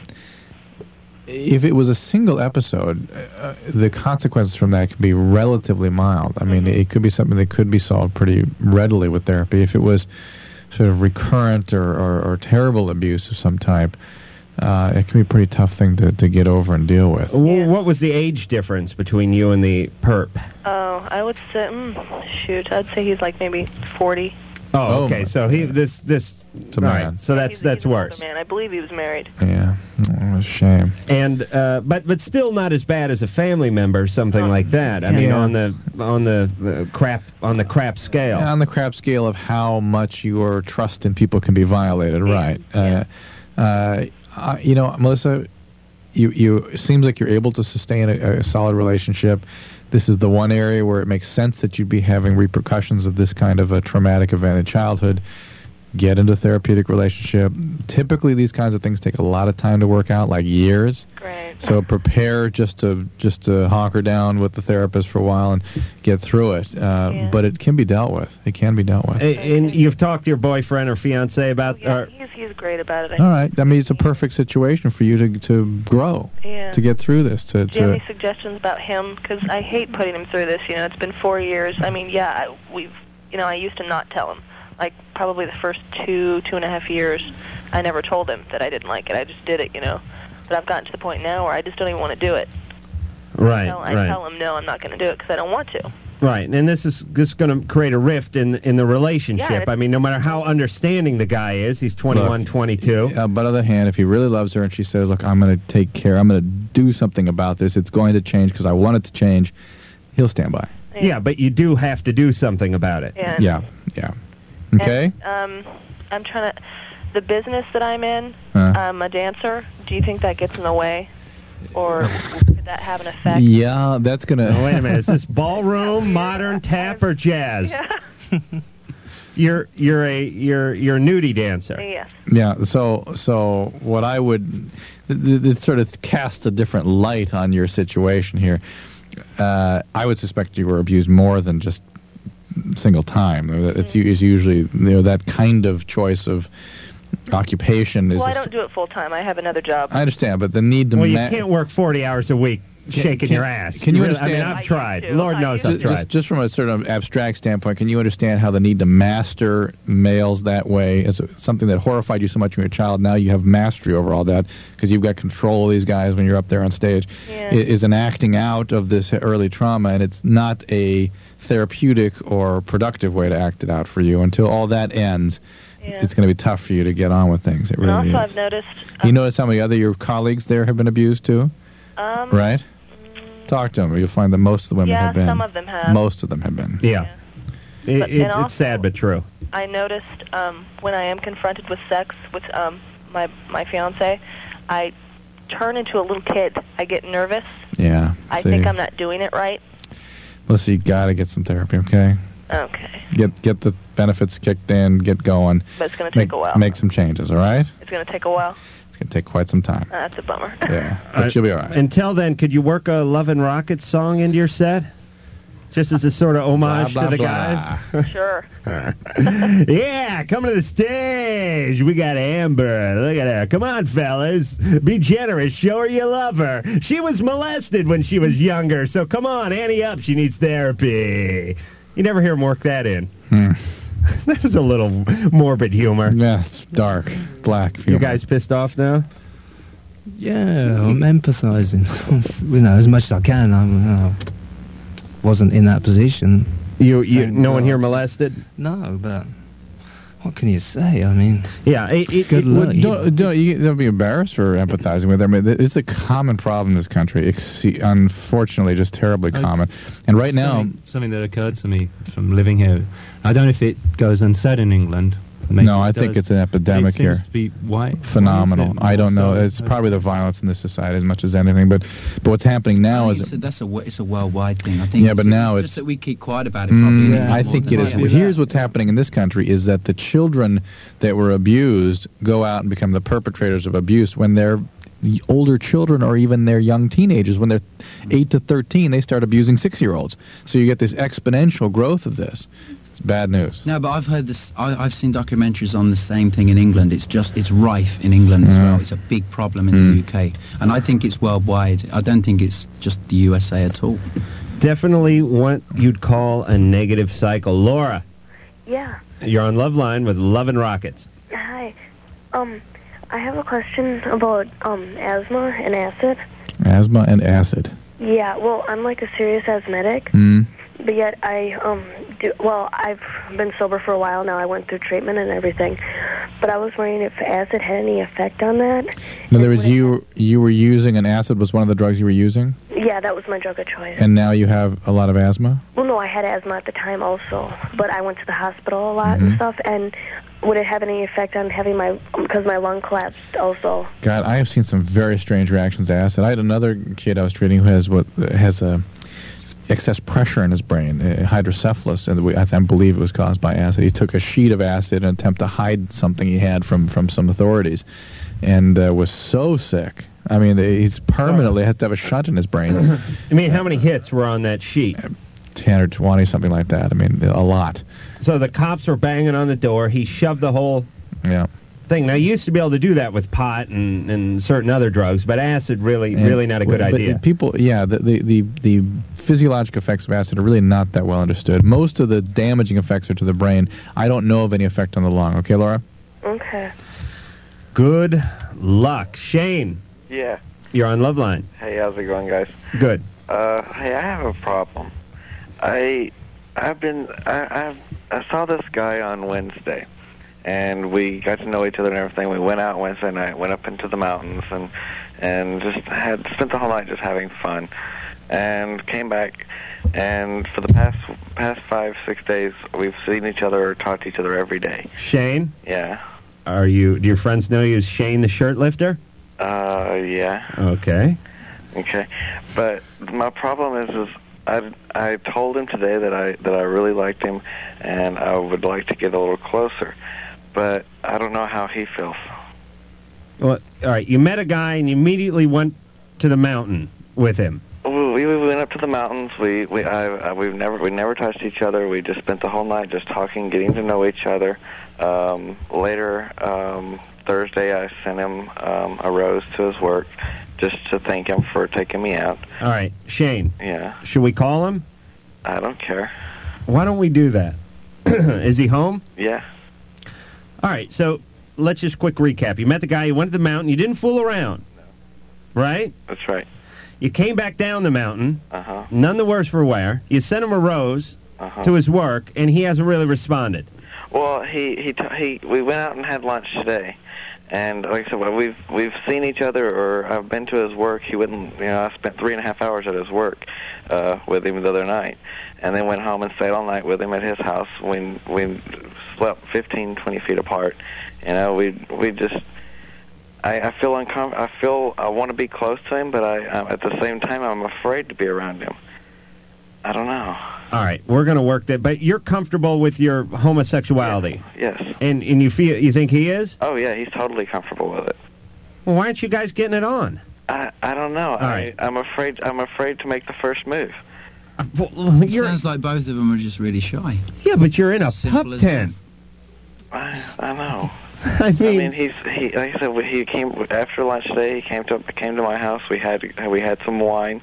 if it was a single episode, uh, the consequences from that could be relatively mild. I mean, it could be something that could be solved pretty readily with therapy. If it was sort of recurrent or, or, or terrible abuse of some type, uh, it can be a pretty tough thing to, to get over and deal with. W What was the age difference between you and the perp? Oh, I would say, mm, shoot, I'd say he's like maybe forty. Oh, Oh, okay. my- So he this this. It's a all man. right, so that's he's, that's he's an worse. older man. I believe he was married. Yeah. Oh, a shame. And uh, but but still not as bad as a family member, something like that. I mean, Yeah. on the on the uh, crap on the crap scale. On the crap scale of how much your trust in people can be violated, right? Uh, uh, uh, you know, Melissa, you you it seems like you're able to sustain a, a solid relationship. This is the one area where it makes sense that you'd be having repercussions of this kind of a traumatic event in childhood. Get into a therapeutic relationship. Typically, these kinds of things take a lot of time to work out, like years. Great. So prepare just to just to honker down with the therapist for a while and get through it. Uh, Yeah. But it can be dealt with. It can be dealt with. A- And you've talked to your boyfriend or fiance about. Yeah, or, he's he's great about it. I All right. I mean, it's a perfect situation for you to to grow, Yeah. to get through this. To, Do you have to any suggestions about him? Because I hate putting him through this. You know, it's been four years. I mean, yeah, I, we've, you know, I used to not tell him. Like probably the first two, two and a half years, I never told him that I didn't like it. I just did it, you know. But I've gotten to the point now where I just don't even want to do it. right, I tell, I right, tell him no, I'm not going to do it because I don't want to. right. And this is this is going to create a rift in in the relationship. Yeah, I mean, no matter how understanding the guy is, he's twenty-one, Look, twenty-two. Uh, but on the other hand, if he really loves her and she says, "Look, I'm going to take care. I'm going to do something about this. It's going to change because I want it to change," he'll stand by. Yeah, but you do have to do something about it. Yeah. Yeah. Yeah. Okay. And, um, I'm trying to. the business that I'm in, Huh. I'm a dancer. Do you think that gets in the way? Or could that have an effect? Yeah, that's gonna. Oh, wait a minute. Is this ballroom, modern, tap, or jazz? Yeah. You're you're a you're you're a nudie dancer. Yes. Yeah. So so what I would th- th- it sort of casts a different light on your situation here. Uh, I would suspect you were abused more than just single time. It's, it's usually you know that kind of choice of occupation is. Well, I a- don't do it full time. I have another job. I understand, but the need to. Well, you ma- can't work forty hours a week shaking can- your ass. can you really- understand- I mean, I've I tried. used to. Lord I knows used I've Just, tried. just, just from a sort of abstract standpoint, can you understand how the need to master males that way is something that horrified you so much when you were a child? Now you have mastery over all that because you've got control of these guys when you're up there on stage. Yeah. I- Is an acting out of this early trauma, and it's not a therapeutic or productive way to act it out for you. Until all that ends, Yeah. it's going to be tough for you to get on with things. It And really also, is. I've noticed. You notice how many other your colleagues there have been abused too, Um, right? Talk to them. You'll find that most of the women Yeah, have been. some of them have. Most of them have been. Yeah. It, But- it- and also- it's sad but true. I noticed um, when I am confronted with sex with um, my my fiance, I turn into a little kid. I get nervous. Yeah. I see. think I'm not doing it right. Listen, you got to get some therapy, okay? Okay, Get get the benefits kicked in, get going. but it's going to take Make, a while. make some changes, all right? It's going to take a while. It's going to take quite some time. Uh, that's a bummer. Yeah, but Uh, you'll be all right. Until then, could you work a Love and Rockets song into your set? Just as a sort of homage Blah, blah, to the blah. guys? Sure. Yeah, coming to the stage. We got Amber. Look at her. Come on, fellas. Be generous. Show her you love her. She was molested when she was younger, so come on, Annie up. She needs therapy. You never hear him work that in. Hmm. That was a little morbid humor. Yeah, it's dark, black. You humor. guys pissed off now? Yeah, I'm empathizing. You know, as much as I can. I'm, you know, wasn't in that position. You, you, Thank no one God. here molested? No, but what can you say? I mean, Yeah, it, it, good it- Well, luck. don't, don't, you don't be embarrassed for empathizing with them. I mean, it's a common problem in this country. Ex- unfortunately, just terribly I was- common. And right now, something, something that occurred to me from living here. I don't know if it goes unsaid in England. Maybe no, I it think does. it's an epidemic it here. seems to be why, Phenomenal. why is it I don't more know. so? It's probably the violence in this society as much as anything. But but what's happening now I think is it's a, that's a wo- it's a worldwide thing. I think. Yeah, but it's, now it's it's- just that we keep quiet about it. Probably Mm, a lot I more think than it is. that. Well, here's what's happening in this country is that the children that were abused go out and become the perpetrators of abuse when they're the older children or even their young teenagers. When they're eight to thirteen, they start abusing six-year-olds. So you get this exponential growth of this. It's bad news. No, but I've heard this. I, I've seen documentaries on the same thing in England. It's just it's rife in England as Mm. well. It's a big problem in Mm. the U K, and I think it's worldwide. I don't think it's just the U S A at all. Definitely what you'd call a negative cycle. Laura, Yeah. you're on Love Line with Love and Rockets. Hi. Um, I have a question about um asthma and acid. Asthma and acid. Yeah. Well, I'm like a serious asthmatic, Mm. but yet I um do well. I've been sober for a while now. I went through treatment and everything, but I was wondering if acid had any effect on that. In other words, you you were using an acid was one of the drugs you were using, Yeah, that was my drug of choice. and now you have a lot of asthma. Well, no, I had asthma at the time also, but I went to the hospital a lot Mhm. and stuff. And would it have any effect on having my because my lung collapsed also? God, I have seen some very strange reactions to acid. I had another kid I was treating who has what has a excess pressure in his brain, uh, hydrocephalus, and we, I, th- I believe it was caused by acid. He took a sheet of acid in an attempt to hide something he had from, from some authorities, and uh, was so sick. I mean, he's permanently has to have a shunt in his brain. I mean, how many hits were on that sheet? ten or twenty, something like that. I mean, a lot. So the cops were banging on the door. He shoved the whole Yeah. thing. Now, you used to be able to do that with pot and, and certain other drugs, but acid really, And- really not a good but idea. People, yeah, the, the, the, the physiologic effects of acid are really not that well understood. Most of the damaging effects are to the brain. I don't know of any effect on the lung. Okay, Laura? Okay. Good luck. Shane, Yeah. you're on Love Line. Hey, how's it going, guys? Good. Uh, hey, I have a problem. I, I've been, I, I've, I saw this guy on Wednesday, and we got to know each other and everything. We went out Wednesday night, went up into the mountains, and and just had spent the whole night just having fun, and came back. And for the past past five six days, we've seen each other or talked to each other every day. Shane, Yeah. are you? Do your friends know you as Shane the shirt lifter? Uh, yeah. Okay. Okay, but my problem is, is I, I told him today that I that I really liked him, and I would like to get a little closer, but I don't know how he feels. Well, all right. You met a guy and you immediately went to the mountain with him. We, we went up to the mountains. We we I, I we've never we never touched each other. We just spent the whole night just talking, getting to know each other. Um, later um, Thursday, I sent him um, a rose to his work, just to thank him for taking me out. All right, Shane. Yeah. Should we call him? I don't care. Why don't we do that? Is he home? Yeah. All right, so let's just quick recap. You met the guy, you went to the mountain, you didn't fool around. No. Right? That's right. You came back down the mountain, Uh-huh. none the worse for wear. You sent him a rose Uh-huh. to his work, and he hasn't really responded. Well, he he t- he we went out and had lunch today, and like I said, well, we've we've seen each other, or I've been to his work. He wouldn't, you know, I spent three and a half hours at his work uh, with him the other night, and then went home and stayed all night with him at his house. We we slept fifteen, twenty feet apart. You know, we we just. I, I feel uncom- I feel I want to be close to him, but I, I at the same time I'm afraid to be around him. I don't know. All right, we're going to work that, but you're comfortable with your homosexuality? Yes. And and you feel you think he is? Oh yeah, he's totally comfortable with it. Well, why aren't you guys getting it on? I I don't know. I right. I'm afraid I'm afraid to make the first move. It sounds like both of them are just really shy. Yeah, but you're in a Simple pup as tent. I I know. I mean, I mean, he's he like I said, he came after lunch today. He came to came to my house. We had we had some wine,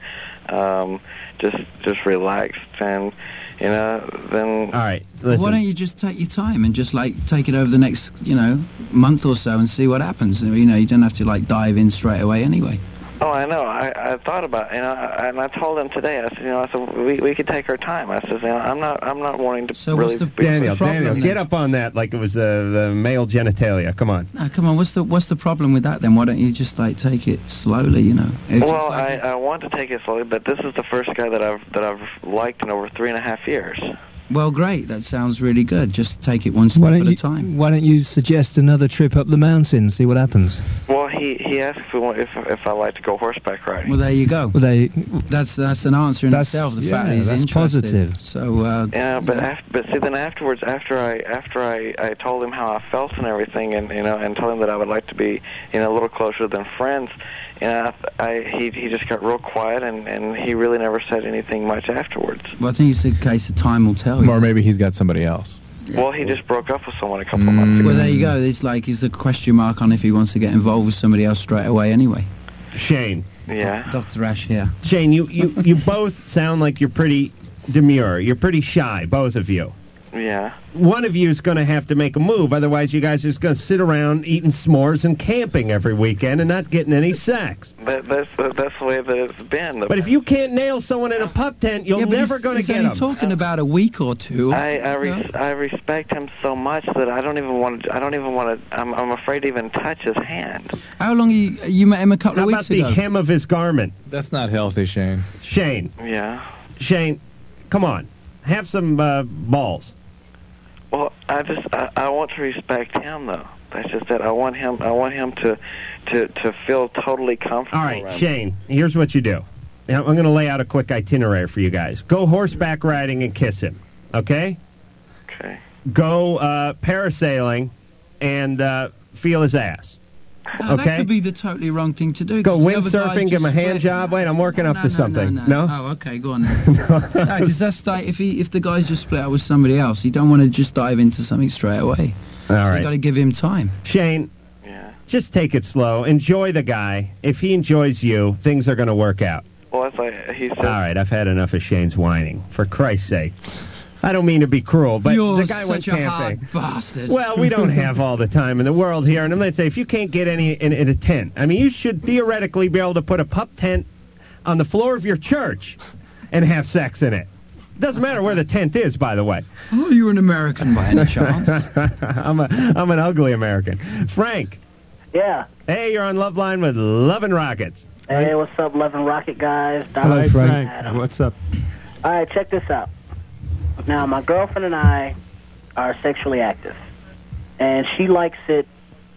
um, just just relaxed, and you know then. All right, Why don't you just take your time and just like take it over the next, you know, month or so and see what happens? You know, you don't have to like dive in straight away anyway. Oh, I know. I, I thought about, you know, I, and I told him today. I said, you know, I said we we could take our time. I said, you know, I'm not I'm not wanting to So really. what's the- be Daniel, problem Daniel, then? get up on that like it was uh, the male genitalia. Come on. No, come on. What's the what's the problem with that then? Why don't you just like take it slowly? You know. It's Well, just like- I, I want to take it slowly, but this is the first guy that I've that I've liked in over three and a half years. well, great. That sounds really good. Just take it one step Why at don't a you time. Why don't you suggest another trip up the mountain, see what happens? Well, he he asked if we want, if if I like to go horseback riding. Well, there you go. Well, they That's that's an answer in That's- itself. The yeah, fact that he's that's interested. positive. So. Uh, Yeah, but after, but see, then afterwards, after I after I, I told him how I felt and everything, and you know, and told him that I would like to be, you know, a little closer than friends, you know, I, I he he just got real quiet, and and he really never said anything much afterwards. Well, I think it's a case of time will tell. Or maybe he's got somebody else. Well, he just broke up with someone a couple of months ago. Well, there you go. It's like it's a question mark on if he wants to get involved with somebody else straight away. Anyway. Shane. Yeah. Doctor Ash here. Shane, you, you, you both sound like you're pretty demure. You're pretty shy, both of you. Yeah. One of you is going to have to make a move, otherwise you guys are just going to sit around eating s'mores and camping every weekend and not getting any sex. That, that's that's the way that it's been. But if you can't nail someone in a pup tent, you're Yeah, but never he's- going to he's get only them. talking about a week or two. I I, res- I respect him so much that I don't even want to. I don't even want to. I'm I'm afraid to even touch his hand. How long you you met him a couple How of about weeks the ago? hem of his garment? That's not healthy, Shane. Shane, Yeah. Shane, come on. Have some uh, balls. Well, I just I, I want to respect him though. That's just that. I want him. I want him to to to feel totally comfortable. All right, around me. Shane, here's what you do. Now, I'm going to lay out a quick itinerary for you guys. Go horseback riding and kiss him, okay? Okay. Go uh, parasailing and uh, feel his ass. No, That okay? could be the totally wrong thing to do. Go 'cause the other guy windsurfing, give him a just hand split- job. Wait, I'm working no, up no, to no, something. No, no. Oh, okay, go on then. Because that's like, if he, if the guy's just split up with somebody else, you don't want to just dive into something straight away. All so right. you got to give him time. Shane, just take it slow. Enjoy the guy. If he enjoys you, things are going to work out. Well, that's like he said. All right, I've had enough of Shane's whining. For Christ's sake. I don't mean to be cruel, but You're the guy went such a camping. hard bastard. Well, we don't have all the time in the world here, and let's say if you can't get any in, in a tent, I mean, you should theoretically be able to put a pup tent on the floor of your church and have sex in it. Doesn't matter where the tent is, by the way. Oh, you're an American by any chance? I'm a I'm an ugly American. Frank. Yeah. Hey, you're on Love Line with Love and Rockets. Hey, what's up, Love and Rocket guys? Hello, Donald Frank. Adam. What's up? All right, check this out. Now, my girlfriend and I are sexually active, and she likes it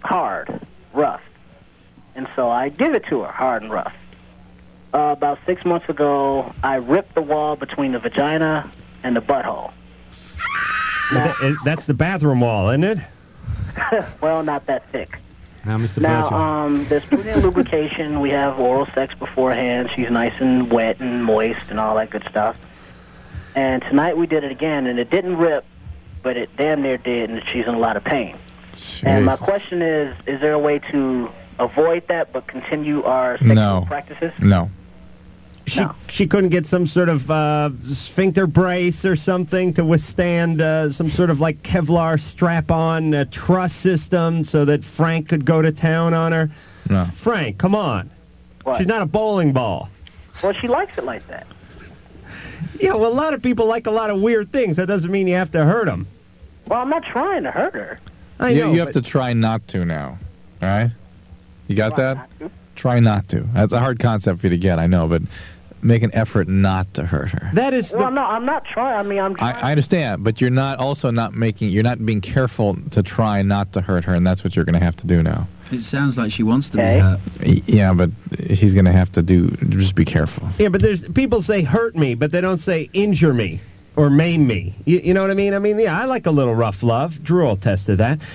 hard, rough. And so I give it to her, hard and rough. Uh, about six months ago, I ripped the wall between the vagina and the butthole. Well, that is- that's the bathroom wall, isn't it? Well, not that thick. Now, Mister Now, Bradshaw. um, there's plenty of lubrication. We have oral sex beforehand. She's nice and wet and moist and all that good stuff. And tonight we did it again, and it didn't rip, but it damn near did, and she's in a lot of pain. And my question is, is there a way to avoid that but continue our sexual No. practices? No. She she couldn't get some sort of uh, sphincter brace or something to withstand uh, some sort of like Kevlar strap-on uh, truss system so that Frank could go to town on her. No. Frank, come on. What? She's not a bowling ball. Well, she likes it like that. Yeah, well, a lot of people like a lot of weird things. That doesn't mean you have to hurt them. Well, I'm not trying to hurt her. I you, know, you have but- to try not to now. All right? You got that? Try not to. That's a hard concept for you to get, I know, but make an effort not to hurt her. That is Well, no, I'm not trying. I mean, I'm I, trying. I understand, but you're not also not making, you're not being careful to try not to hurt her, and that's what you're going to have to do now. It sounds like she wants to be hurt. Y- Yeah, but he's going to have to do, just be careful. Yeah, but there's people say hurt me, but they don't say injure me or maim me. You, you know what I mean? I mean, yeah, I like a little rough love. Drew will test to that.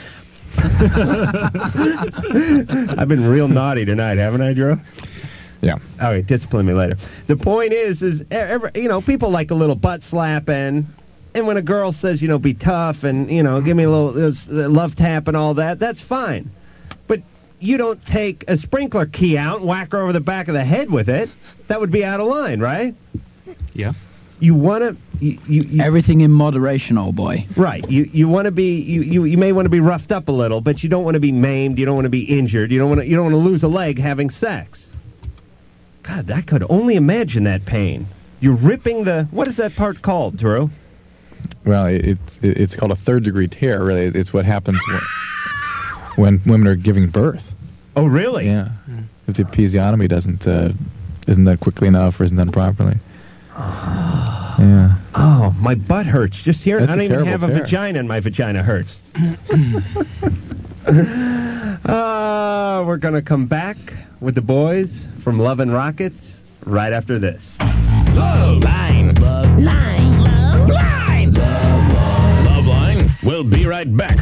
I've been real naughty tonight, haven't I, Drew? Yeah. All right, discipline me later. The point is, is every, you know, people like a little butt slapping, and when a girl says, you know, be tough and, you know, give me a little uh, love tap and all that, that's fine. But you don't take a sprinkler key out and whack her over the back of the head with it. That would be out of line, right? Yeah. You want to... You, you, you, Everything in moderation, old boy. Right. You you want to be you, you, you may want to be roughed up a little, but you don't want to be maimed. You don't want to be injured. You don't want to you don't want to lose a leg having sex. God, I could only imagine that pain. You're ripping the what is that part called, Drew? Well, it, it, it's called a third-degree tear, really. It's what happens when, when women are giving birth. Oh, really? Yeah. If the episiotomy doesn't, uh, isn't done quickly enough or isn't done properly. Yeah. Oh, my butt hurts just here. That's I don't a even terrible have a tear. vagina, and my vagina hurts. uh, we're going to come back with the boys from Love and Rockets right after this. Love line. Love line. Love line. Love line. Love line. We'll be right back.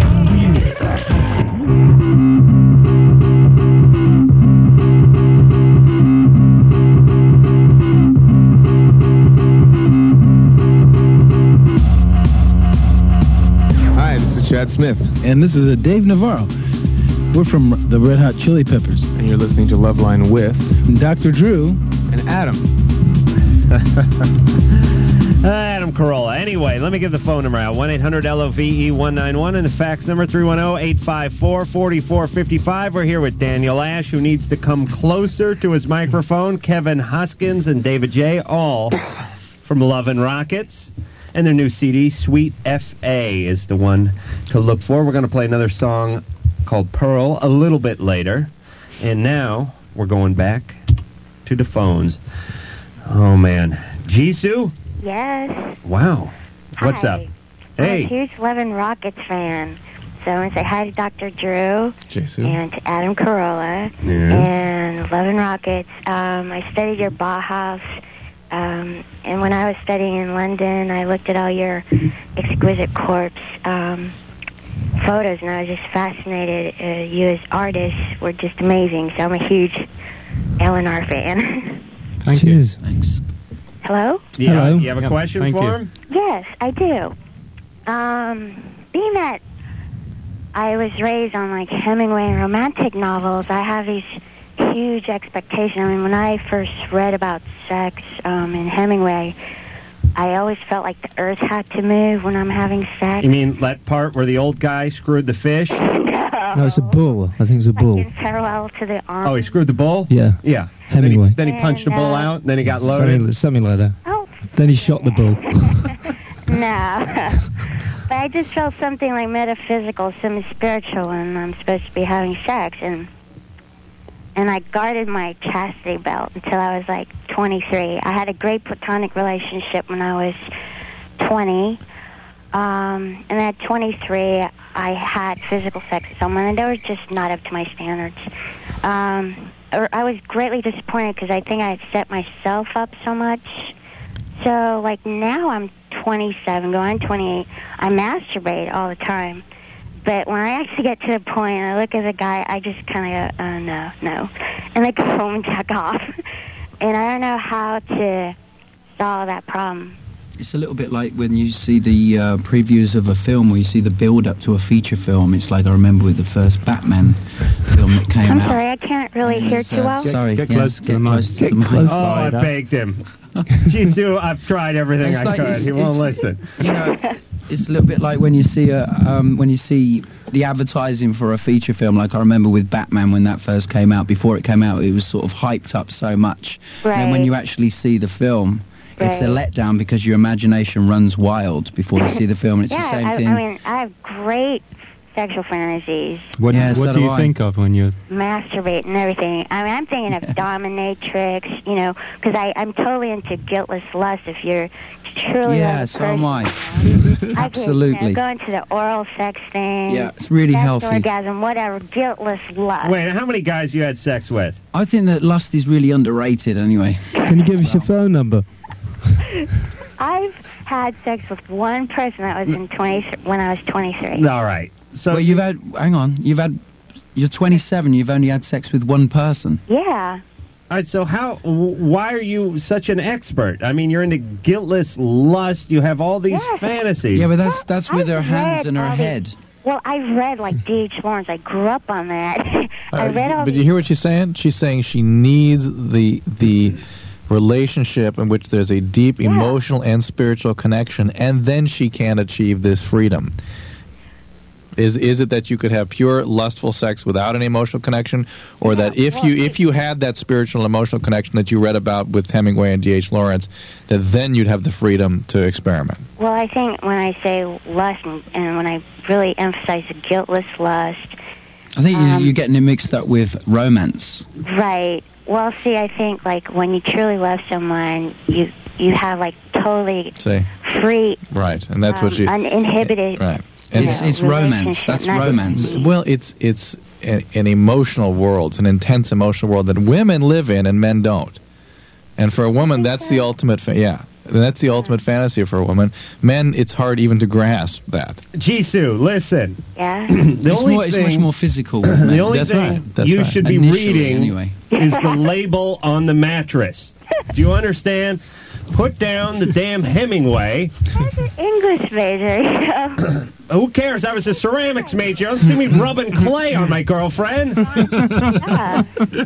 Hi, this is Chad Smith. And this is uh, Dave Navarro. We're from the Red Hot Chili Peppers. And you're listening to Loveline with Doctor Drew and Adam. Adam Carolla. Anyway, let me give the phone number out. one eight hundred L O V E one nine one and the fax number three one zero, eight five four, four four five five. We're here with Daniel Ash, who needs to come closer to his microphone, Kevin Hoskins and David J., all from Love and Rockets. And their new C D, Sweet F A, is the one to look for. We're going to play another song called Pearl a little bit later. And now we're going back to the phones. Oh, man. Jisoo? Yes. Wow. What's Hi. up? I'm a Hey. huge Love and Rockets fan. So I want to say hi to Doctor Drew Jisoo. and to Adam Carolla Yeah. and Love and Rockets. Um, I studied your Bauhaus, um, and when I was studying in London, I looked at all your exquisite corpse um, photos, and I was just fascinated. Uh, you as artists were just amazing. So I'm a huge L and R fan. Thank Cheers. Thanks. Hello? Yeah, Hello. you have a Yep, question thank for you. him? Yes, I do. Um, being that I was raised on like Hemingway and romantic novels, I have these huge expectations. I mean, when I first read about sex um, in Hemingway, I always felt like the earth had to move when I'm having sex. You mean that part where the old guy screwed the fish? No, it's a bull. I think it's a bull. In parallel to the arm. Oh, he screwed the bull? Yeah. Yeah. Hemingway. Then he, then he punched the bull And, uh, out, and then he got loaded. Something, something like that. Oh. Then he shot the bull. No. But I just felt something like metaphysical, something spiritual, and I'm supposed to be having sex. And and I guarded my chastity belt until I was like twenty-three. I had a great platonic relationship when I was twenty. Um, and at twenty-three, I had physical sex with someone, and they were just not up to my standards. Um, or I was greatly disappointed because I think I had set myself up so much. So, like, now I'm twenty-seven, going on twenty-eight. I masturbate all the time. But when I actually get to the point, I look at the guy, I just kind of go, oh, no, no. And I go home and tuck off. And I don't know how to solve that problem. It's a little bit like when you see the uh, previews of a film where you see the build-up to a feature film. It's like I remember with the first Batman film that came I'm out. sorry, I can't really hear too well. Get, sorry, get yeah, close to get the close mic. to the mic. Oh, I begged him. Jisoo, I've tried everything It's I like- could. it's- He won't it's- listen. You know, it's a little bit like when you see a um, when you see the advertising for a feature film. Like I remember with Batman when that first came out. Before it came out, it was sort of hyped up so much. And then when Right. you actually see the film, it's a Right. letdown because your imagination runs wild before you see the film. And it's yeah, the same I, thing. I mean, I have great sexual fantasies. What, Yeah, what so do do you I. think of when you're... Masturbate and everything. I mean, I'm thinking of dominatrix, you know, because I'm totally into guiltless lust. If you're truly yeah, a so person, am I. I could, Absolutely. you know, go into the oral sex thing. Yeah, it's really sex healthy. orgasm, whatever, guiltless lust. Wait, how many guys you had sex with? I think that lust is really underrated. Anyway. Can you give us your phone number? I've had sex with one person that was in twenty when I was twenty-three. All right. So well, you've had. Hang on. You've had. You're twenty-seven. You've only had sex with one person. Yeah. All right, so how? w- Why are you such an expert? I mean, you're into guiltless lust. You have all these Yes. fantasies. Yeah, but that's that's with her I've hands read in her all these- head. Well, I've read like D H Lawrence. I grew up on that. I Uh, read all but these. you hear what she's saying? She's saying she needs the the relationship in which there's a deep emotional and spiritual connection, and then she can achieve this freedom. Is is it that you could have pure lustful sex without any emotional connection, or that if you if you had that spiritual and emotional connection that you read about with Hemingway and D H Lawrence, that then you'd have the freedom to experiment? Well, I think when I say lust and, and when I really emphasize the guiltless lust, I think Um, you, you're getting it mixed up with romance. right? Well, see, I think like when you truly love someone, you you have like totally Say free, right, and that's um, what you uninhibited. right. It's it's romance. relationship, That's not- romance. Well, it's it's a, an emotional world. It's an intense emotional world that women live in and men don't. And for a woman, that's the ultimate. Fa- yeah, that's the ultimate fantasy for a woman. Men, it's hard even to grasp that. Jisoo, listen. Yeah. The it's, only more, it's thing, much more physical. the only That's thing right, that's you right. should be Initially, reading anyway. is the label on the mattress. Do you understand? Put down the damn Hemingway. English major, you know. Who cares? I was a ceramics major. Don't see me rubbing clay on my girlfriend. Yeah.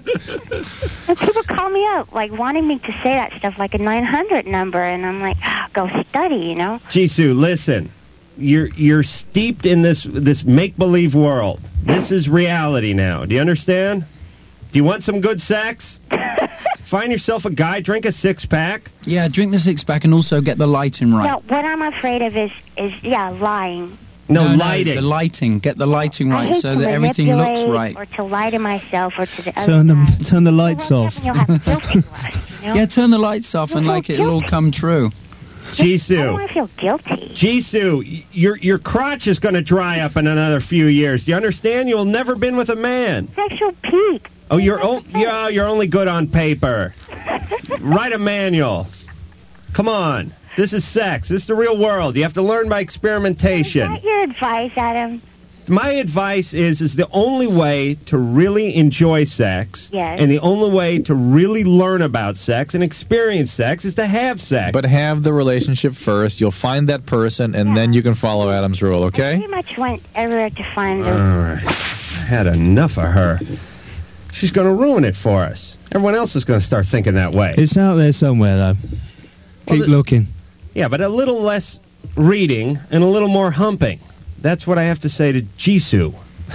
And people call me up, like, wanting me to say that stuff, like a nine hundred number, and I'm like, ah, go study, you know? Jisoo, listen. You're you're steeped in this this make believe world. This is reality now. Do you understand? Do you want some good sex? Find yourself a guy, drink a six pack. Yeah, drink the six pack and also get the lighting right. No, what I'm afraid of is, is yeah, lying. No, no, lighting. the lighting. Get the lighting I right hate so to that everything manipulate looks right. or to lie to myself or to the other Turn guy. the turn the lights off. You'll have guilty lust, you know? Yeah, turn the lights off and You'll like feel it'll all guilty. come true. I don't Jisoo, want to feel guilty. Jisoo, y- your your crotch is going to dry up in another few years. Do you understand? You'll never been with a man. Sexual peak. Oh, you're o- yeah, you're only good on paper. Write a manual. Come on. This is sex. This is the real world. You have to learn by experimentation. Is that your advice, Adam? My advice is is the only way to really enjoy sex Yes. and the only way to really learn about sex and experience sex is to have sex. But have the relationship first. You'll find that person, and then you can follow Adam's rule. I Okay? pretty much went everywhere to find All the... right. I had enough of her. She's going to ruin it for us. Everyone else is going to start thinking that way. It's out there somewhere, though. Keep the- looking. Yeah, but a little less reading and a little more humping. That's what I have to say to Jisoo.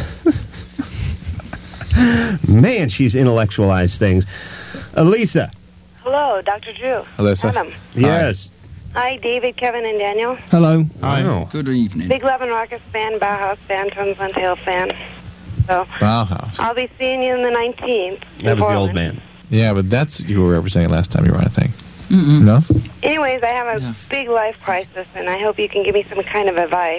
Man, she's intellectualized things. Elisa. Hello, Doctor Drew. Alyssa. Adam. Yes. Hi, David, Kevin, and Daniel. Hello. Wow. Good evening. Big Love and Rockets fan, Bauhaus fan, Tones on Tail fan. So Bauhaus. I'll be seeing you on the nineteenth. That was the old man. Yeah, but that's you were representing last time you were on, I think. Mm-mm. No? Anyways, I have a Yeah. big life crisis, and I hope you can give me some kind of advice.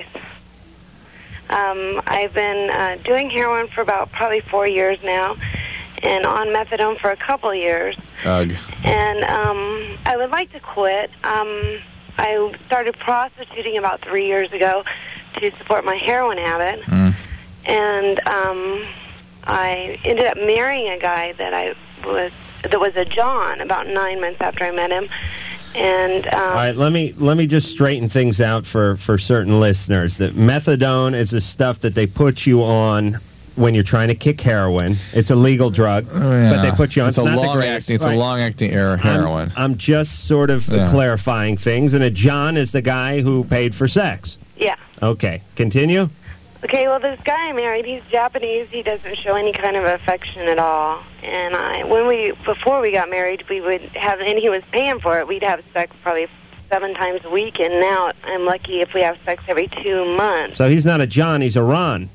Um, I've been uh, doing heroin for about probably four years now, and on methadone for a couple years. Ugh. And um, I would like to quit. Um, I started prostituting about three years ago to support my heroin habit, Mm. and um, I ended up marrying a guy that I was that was a John about nine months after I met him. And um, All right, let me let me just straighten things out for, for certain listeners. That methadone is the stuff that they put you on when you're trying to kick heroin. It's a legal drug, Oh, yeah. but they put you on. It's a not the long greatest. acting. It's Right. a long acting air heroin. I'm, I'm just sort of Yeah. clarifying things. And a John is the guy who paid for sex. yeah. Okay, continue. Okay, well, this guy I married, he's Japanese. He doesn't show any kind of affection at all. And I, when we, before we got married, we would have, and he was paying for it. We'd have sex probably seven times a week. And now I'm lucky if we have sex every two months. So he's not a John, he's a Ron.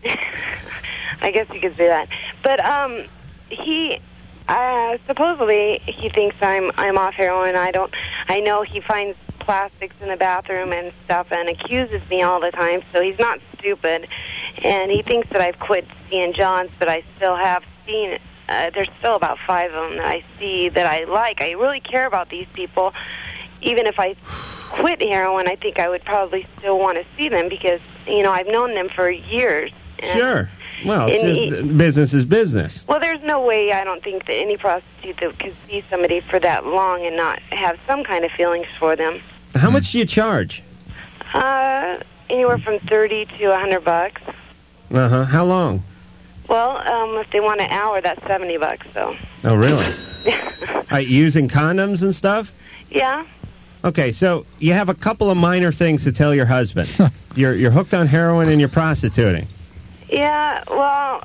I guess you could say that. But um, he, uh, supposedly, he thinks I'm I'm off heroin. I don't. I know he finds plastics in the bathroom and stuff and accuses me all the time. So he's not stupid, and he thinks that I've quit seeing Johns, but I still have seen. Uh, there's still about five of them that I see that I like. I really care about these people. Even if I quit heroin, I think I would probably still want to see them because you know I've known them for years. And Sure. Well, it's And just, he- business is business. Well, there's no way I don't think that any prostitute that could see somebody for that long and not have some kind of feelings for them. How much do you charge? Uh, anywhere from thirty to a hundred bucks. Uh-huh. How long? Well, um, if they want an hour, that's seventy bucks. So, Oh, really? All right, using condoms and stuff? yeah. Okay, so you have a couple of minor things to tell your husband. you're you're hooked on heroin and you're prostituting. Yeah, well,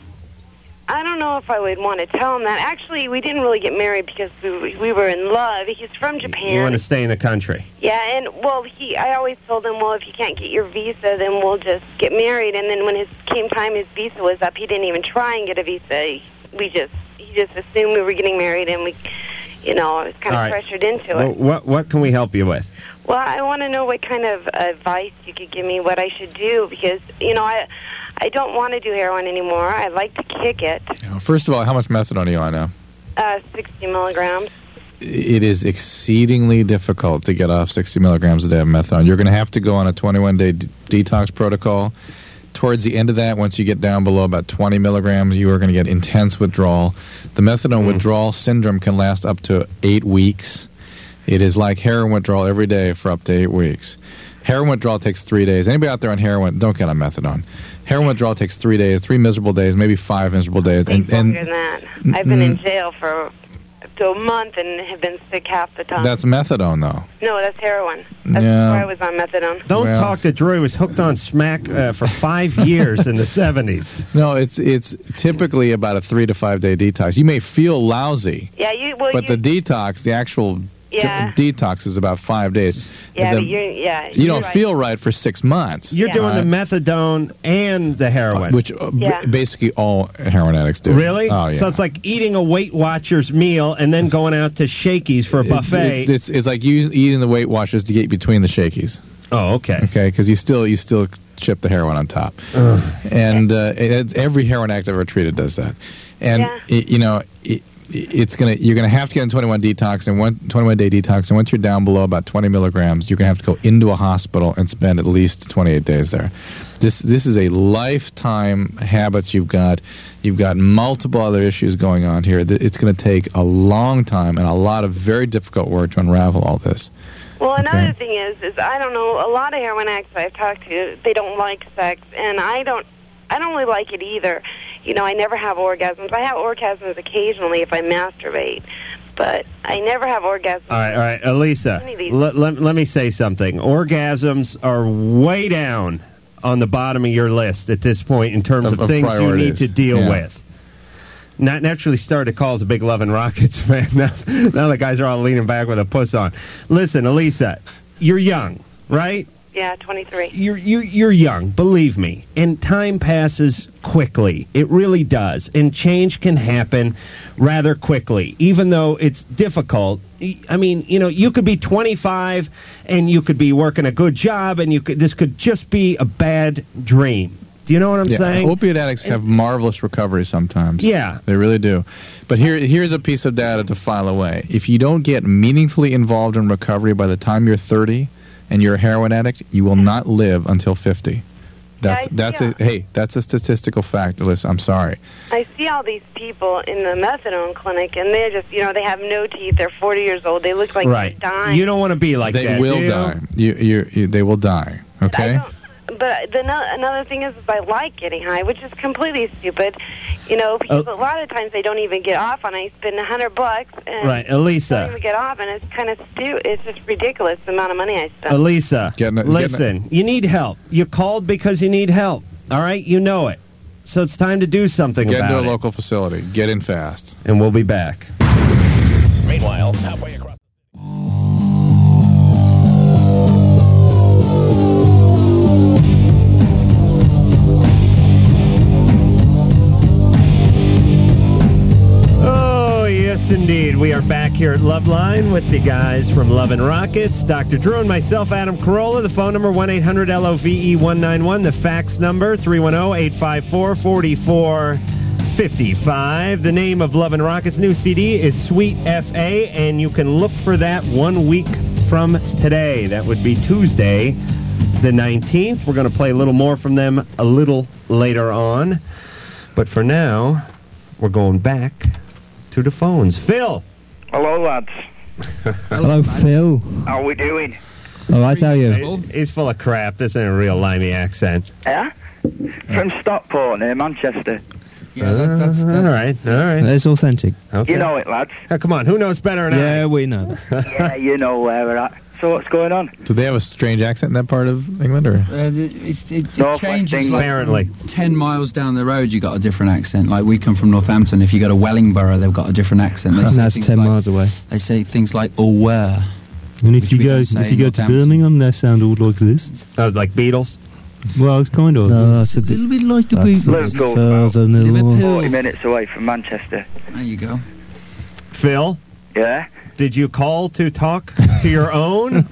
I don't know if I would want to tell him that. Actually, we didn't really get married because we we were in love. He's from Japan. You want to stay in the country. Yeah, and well, he I always told him, well, if you can't get your visa, then we'll just get married. And then when his came time his visa was up, he didn't even try and get a visa. We just he just assumed we were getting married, and we, you know, I was kind of All right. pressured into Well, it. what what can we help you with? Well, I want to know what kind of advice you could give me, what I should do, because you know I I don't want to do heroin anymore. I like to kick it. First of all, how much methadone are you on now? Uh, sixty milligrams. It is exceedingly difficult to get off sixty milligrams a day of methadone. You're going to have to go on a twenty-one day d- detox protocol. Towards the end of that, once you get down below about twenty milligrams, you are going to get intense withdrawal. The methadone Mm. withdrawal syndrome can last up to eight weeks. It is like heroin withdrawal every day for up to eight weeks. Heroin withdrawal takes three days. Anybody out there on heroin, don't get on methadone. Heroin withdrawal takes three days, three miserable days, maybe five miserable days. And, Longer and than that. I've been in Mm. jail for up to a month and have been sick half the time. that's methadone, though. No, that's heroin. That's Yeah. why I was on methadone. Don't Well- talk to Drew. He was hooked on smack uh, for five years in the seventies. No, it's it's typically about a three to five day detox. You may feel lousy, Yeah, you. Well, but you, the detox, the actual Yeah. d- detox, is about five days. yeah, And but then you're. Yeah. you you're don't right. feel right for six months. You're Yeah. doing the Right. methadone and the heroin. which uh, b- Yeah. basically all heroin addicts do. Really? Oh yeah. So it's like eating a Weight Watchers meal and then going out to Shakey's for a buffet. It's, it's, it's like you eating the Weight Watchers to get between the shakies. oh, okay. Okay, because you still you still chip the heroin on top. And uh, it, every heroin addict I've ever treated does that. And Yeah. it, you know, it, it's gonna you're gonna have to get in twenty-one detox and one twenty-one day detox. And once you're down below about twenty milligrams, you're gonna have to go into a hospital and spend at least twenty-eight days there. This this is a lifetime habit you've got. You've got multiple other issues going on here. Th- It's going to take a long time and a lot of very difficult work to unravel all this. Well, another Okay. thing is, is I don't know. A lot of heroin addicts I've talked to, they don't like sex, and I don't. I don't really like it either. You know, I never have orgasms. I have orgasms occasionally if I masturbate, but I never have orgasms. All right, all right, Elisa. Any of these- Let, let, let me say something. Orgasms are way down on the bottom of your list at this point in terms Of- of, of things you priorities. need to deal Yeah. with. Not naturally started calls a big Lovin' Rockets fan. Now, now the guys are all leaning back with a puss on. Listen, Elisa, you're young, right? Yeah, twenty-three. You're you, you're young, believe me, and time passes quickly. It really does, and change can happen rather quickly, even though it's difficult. I mean, you know, you could be twenty-five and you could be working a good job, and you could this could just be a bad dream. Do you know what I'm yeah, saying? Opiate addicts have marvelous recovery sometimes. Yeah. They really do. But here, here's a piece of data to file away. If you don't get meaningfully involved in recovery by the time you're thirty and you're a heroin addict, you will not live until fifty. That's Yeah, I- that's yeah. a hey, that's a statistical fact, Alyssa. I'm sorry. I see all these people in the methadone clinic, and they're just, you know, they have no teeth. They're forty years old. They look like Right. they're dying. You don't want to be like they that, will do you? die. You, you, you, they will die. Okay. But the, no, another thing is, is I like getting high, which is completely stupid. You know, because Oh. a lot of times they don't even get off, and I spend a hundred bucks and Right, don't Elisa. even get off, and it's kind of stu. It's just ridiculous the amount of money I spend. Elisa, Getting it- listen, you need help. You called because you need help. All right, you know it. So it's time to do something Get about into a it. local facility. Get in fast. And we'll be back. Meanwhile, halfway across. Oh, yes, indeed. We are back here at Loveline with the guys from Love and Rockets, Doctor Drew and myself, Adam Carolla. The phone number, one eight hundred L O V E one nine one. The fax number, three one zero, eight five four, four four five five. The name of Love and Rockets' new C D is Sweet F A, and you can look for that one week from today. That would be Tuesday, the nineteenth. We're going to play a little more from them a little later on. But for now, we're going back to the phones. Phil! Hello, lads. Hello, Phil. How we doing? All right, how are you? He's full of crap. This ain't a real limey accent. Yeah? From Stockport, near Manchester. Yeah, that, that's, that's... All right, all right. It's authentic. Okay. You know it, lads. Oh, come on, who knows better than Yeah, we know. Yeah, you know where we're at. So what's going on? Do they have a strange accent in that part of England, or? Uh, it, it, it North changes. West Like, Apparently. ten miles down the road, you got a different accent. Like we come from Northampton. If you go to Wellingborough, they've got a different accent. They say That's things ten like, miles away. They say things like "oh where." And if Which you we go don't say if you in go to Northampton. Birmingham, they sound all like this. Oh, like Beatles? Well, it's kind of. No, that's a A bit. little bit like the That's a Beatles. bit Liverpool, further Liverpool. north. forty minutes away from Manchester. There you go. Phil, Yeah? did you call to talk to your own?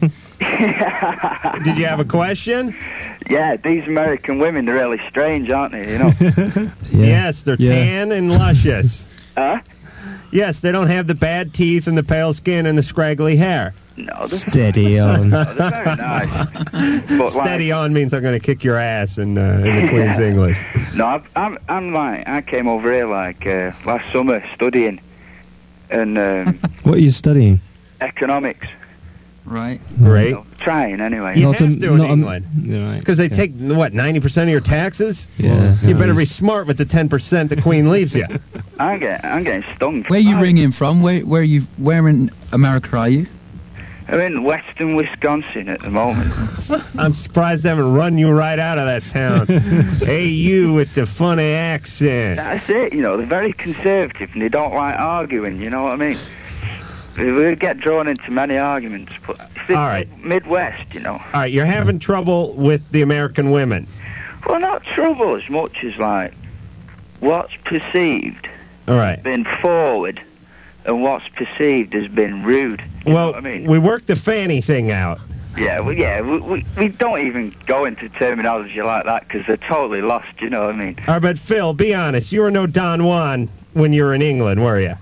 Did you have a question? Yeah, these American women, they're really strange, aren't they, you know? Yeah. Yes, they're Yeah. tan and luscious. Huh? Yes, they don't have the bad teeth and the pale skin and the scraggly hair. No, they're, Steady on. no, they're very nice. But Steady like, on means I'm going to kick your ass in, uh, in the Queen's English. no, I'm, I'm, I'm like, I came over here like uh, last summer studying and um, What are you studying? economics. Right. Right? You know, trying anyway. You Not have a- to in not a- England. Yeah, right. Because they Okay. take, what, ninety percent of your taxes? Yeah. You no, better be it's- smart with the ten percent the Queen leaves you. I'm getting, I'm getting stung. Where are you ringing from? Where, where are you? Where in America are you? I'm in western Wisconsin at the moment. I'm surprised they haven't run you right out of that town. Hey, you with the funny accent. That's it, you know, they're very conservative and they don't like arguing, you know what I mean? We we get drawn into many arguments, but it's All right. Midwest, you know. All right, you're having trouble with the American women. Well, not trouble as much as, like, what's perceived All right. been forward and what's perceived has been rude. You know Well, what I mean? we worked the fanny thing out. Yeah, well, yeah, we, we, we don't even go into terminology like that because they're totally lost, you know what I mean? All right, but Phil, be honest. You were no Don Juan when you were in England, were you?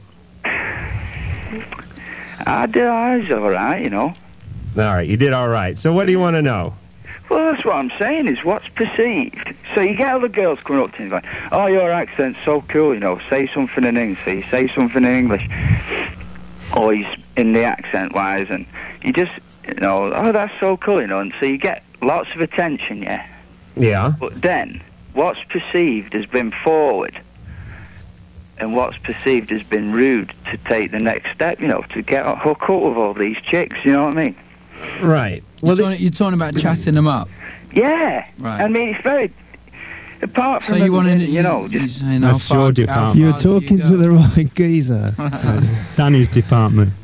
I did, I was all right, you know. All right, you did all right. So what do you want to know? Well, that's what I'm saying, is what's perceived. So you get other girls coming up to you going, oh, your accent's so cool, you know, say something in English, so you say something in English, or you, s- in the accent-wise, and you just, you know, oh, that's so cool, you know, and so you get lots of attention, yeah. Yeah. But then, what's perceived has been forward, and what's perceived has been rude to take the next step, you know, to get hook up with all these chicks, you know what I mean? Right. You're, talking, you're talking about chatting them up. Yeah. Right. I mean, it's very... Apart So from you want to, everything, you know, just... That's your department. You're talking to the right geezer. Danny's department.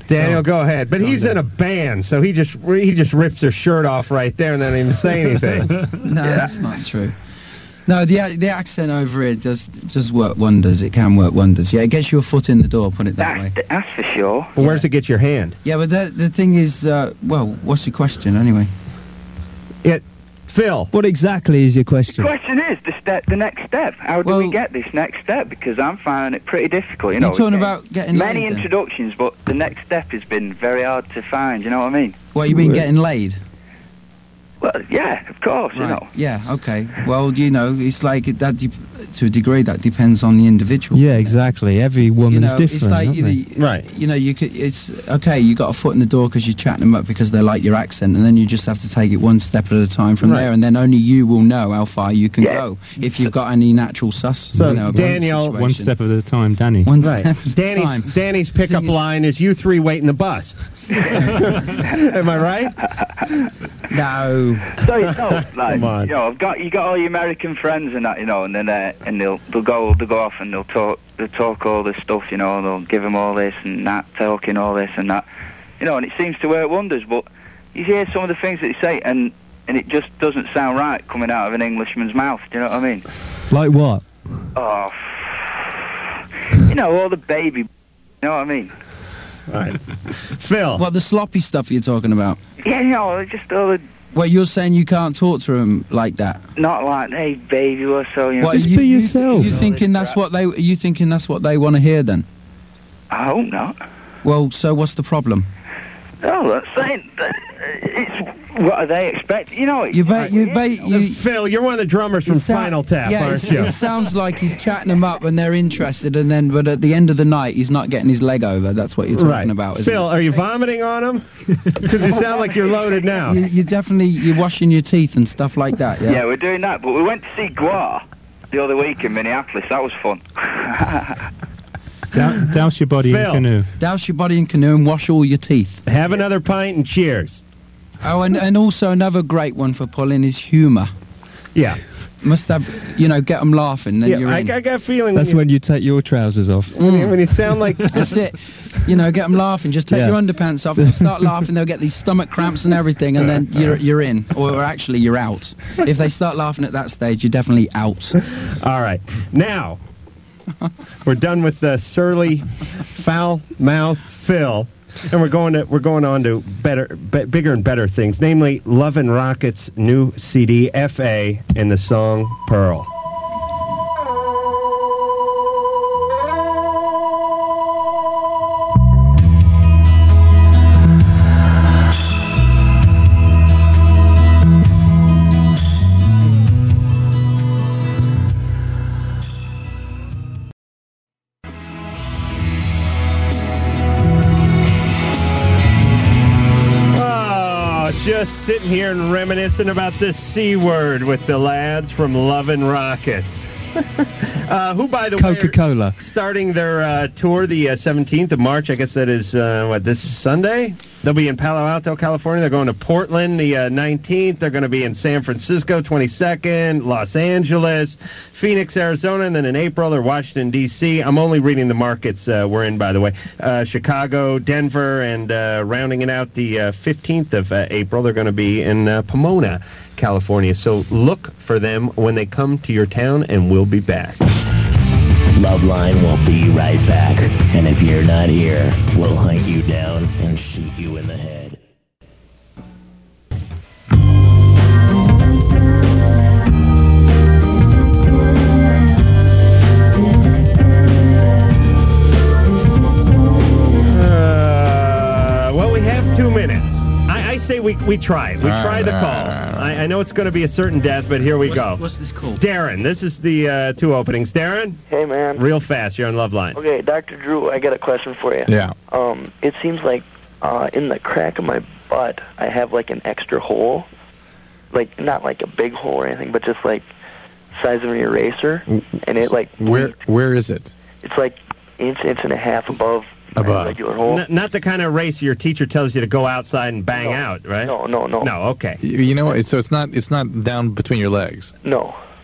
Daniel, go ahead. But he's in a band, so he just he just rips his shirt off right there and then even say anything. No, that's not true. No, the the accent over it does does work wonders. It can work wonders. Yeah, it gets your foot in the door. Put it that way. That's for sure. Well, where does it get your hand? Yeah, but the the thing is, uh, well, what's your question anyway? It, Phil. What exactly is your question? The question is the step, the next step. How do Well- we get this next step? Because I'm finding it pretty difficult. You know, You're talking we get about getting many laid then? introductions, but the next step has been very hard to find. You know what I mean? What you mean getting laid? Well, yeah, of course. You Right. know. Yeah. Okay. Well, you know, it's like it- that. De- to a degree, that depends on the individual. Yeah, exactly. Every woman's you know, different. It's like aren't you they? know, right. You know, you could. It's okay. You got a foot in the door because you're chatting them up because they like your accent, and then you just have to take it one step at a time from Right. there, and then only you will know how far you can go if you've got any natural sus. So, you know, about the Daniel- situation. One step at a time, Danny. One Right. step at a Danny's time. Danny's pickup line is you three wait in the bus. Am I right? No. So you know, like, Come on. you know, I've got you got all your American friends and that, you know, and then uh, and they'll they'll go they'll go off and they'll talk they'll talk all this stuff, you know, they'll give them all this and that, talking all this and that, you know, and it seems to work wonders. But you hear some of the things that they say, and and it just doesn't sound right coming out of an Englishman's mouth. Do you know what I mean? Like what? Oh, you know, all the baby. You know what I mean? Right. Phil. What, the sloppy stuff you're talking about? Yeah, you know, just all the Well, you're saying you can't talk to them like that. not like hey baby or so. You know. What, you, you, You thinking that's what they? You thinking that's what they want to hear then? I hope not. Well, so what's the problem? No, that's saying that it's what are they expect? You know, You bet. You bet. You. Phil, you're one of the drummers from It sou- Spinal Tap, yeah, aren't it's- you? it sounds like he's chatting them up and they're interested, and then, but at the end of the night, he's not getting his leg over. That's what you're talking Right. about, isn't Phil, are you vomiting on him? Because you sound like you're loaded now. it? You, you definitely you're washing your teeth and stuff like that. Yeah. Yeah, we're doing that, but we went to see Guar the other week in Minneapolis. That was fun. Dou- douse your body Phil. in canoe. Douse your body in canoe and wash all your teeth. Have another pint and cheers. Oh, and and also another great one for pulling is humour. Yeah. Must have, you know, get them laughing. Then Yeah, you're I, in. I got a feeling That's when you, when you take your trousers off. when, you, when you sound like... That's it. You know, get them laughing. Just take Yeah. your underpants off. They'll start laughing. They'll get these stomach cramps and everything, and then you're you're in, or, or actually you're out. If they start laughing at that stage, you're definitely out. All right. Now, we're done with the surly, foul-mouthed Phil, and we're going to we're going on to better, be, bigger and better things, namely Love and Rocket's new C D, F A, and the song Pearl. Oh, just sitting here and reminiscing about this C word with the lads from Love and Rockets. uh, who, by the way, Coca-Cola. are starting their uh, tour the uh, seventeenth of March. I guess that is, uh, what, this Sunday? They'll be in Palo Alto, California. They're going to Portland the uh, nineteenth. They're going to be in San Francisco, twenty-second, Los Angeles, Phoenix, Arizona, and then in April they're Washington, D C I'm only reading the markets uh, we're in, by the way. Uh, Chicago, Denver, and uh, rounding it out the uh, fifteenth of uh, April, they're going to be in uh, Pomona, California. So look for them when they come to your town, and we'll be back. Loveline will be right back. And if you're not here, we'll hunt you down and shoot you in the head. Uh, well, we have two minutes. I, I say we we try it. We All try right, the all call. right, all right. I, I know it's going to be a certain death, but here we What's, go. what's this called? Darren, this is the uh, two openings. Darren, Hey, man. real fast. You're on Love Line. Okay, Doctor Drew, I got a question for you. Yeah. Um, it seems like uh, in the crack of my butt, I have like an extra hole. Like, not like a big hole or anything, but just like size of an eraser. And it like, Where where is it? it's like inch, inch and a half above my Above. regular hole. N- not the kind of race your teacher tells you to go outside and bang out, right? No, no, no. No, okay. You, you know what? So it's not it's not down between your legs. No.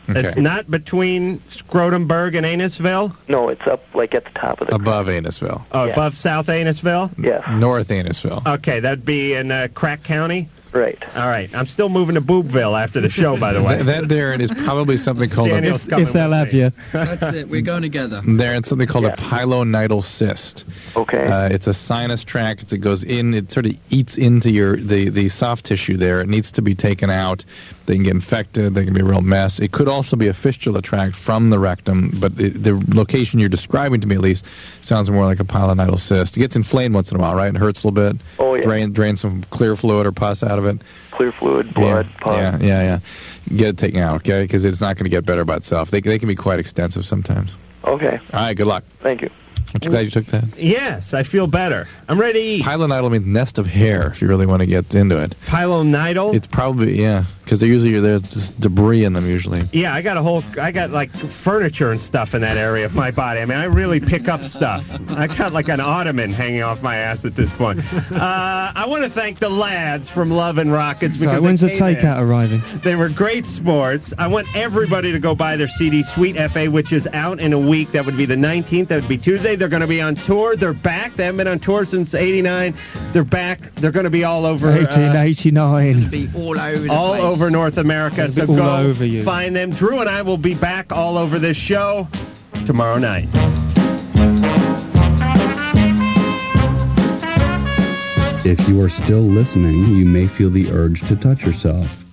Okay. It's not between Scrotumburg and Anusville? No, it's up like at the top of the. Above Anusville. Oh, Yeah. above South Anusville? Yes. North Anusville. Okay, that'd be in uh, Crack County? Right. All right. I'm still moving to Boobville after the show, by the way. That, that Darren is probably something called Daniel's a, coming If they'll with have me. you. That's it. We're going together. Darren, something called Yeah. a pilonidal cyst. Okay. Uh, it's a sinus tract. It goes in. It sort of eats into your the, the soft tissue there. It needs to be taken out. They can get infected. They can be a real mess. It could also be a fistula tract from the rectum, but it, the location you're describing to me, at least, sounds more like a pilonidal cyst. It gets inflamed once in a while, right? It hurts a little bit. Oh, yeah. Drain, drain some clear fluid or pus out of it. Clear fluid, blood, yeah, pus. Yeah, yeah, yeah. Get it taken out, okay? Because it's not going to get better by itself. They, they can be quite extensive sometimes. Okay. All right, good luck. Thank you. I'm glad you took that. Yes, I feel better. I'm ready to eat. Pilonidal means nest of hair, if you really want to get into it. Pilonidal? It's probably, yeah, because they're usually, there's just debris in them usually. Yeah, I got a whole, I got like furniture and stuff in that area of my body. I mean, I really pick up stuff. I got like an ottoman hanging off my ass at this point. Uh, I want to thank the lads from Love and Rockets because Right, when's they the came takeout in. arriving? They were great sports. I want everybody to go buy their C D, Sweet F A, which is out in a week. That would be the nineteenth. That would be Tuesday. They're going to be on tour. They're back. They haven't been on tour since eighty-nine. They're back. They're going to be all over. eighteen eighty-nine. Be all over the all place. over North America. It'll So be all go over you. find them. Drew and I will be back all over this show tomorrow night. If you are still listening, you may feel the urge to touch yourself.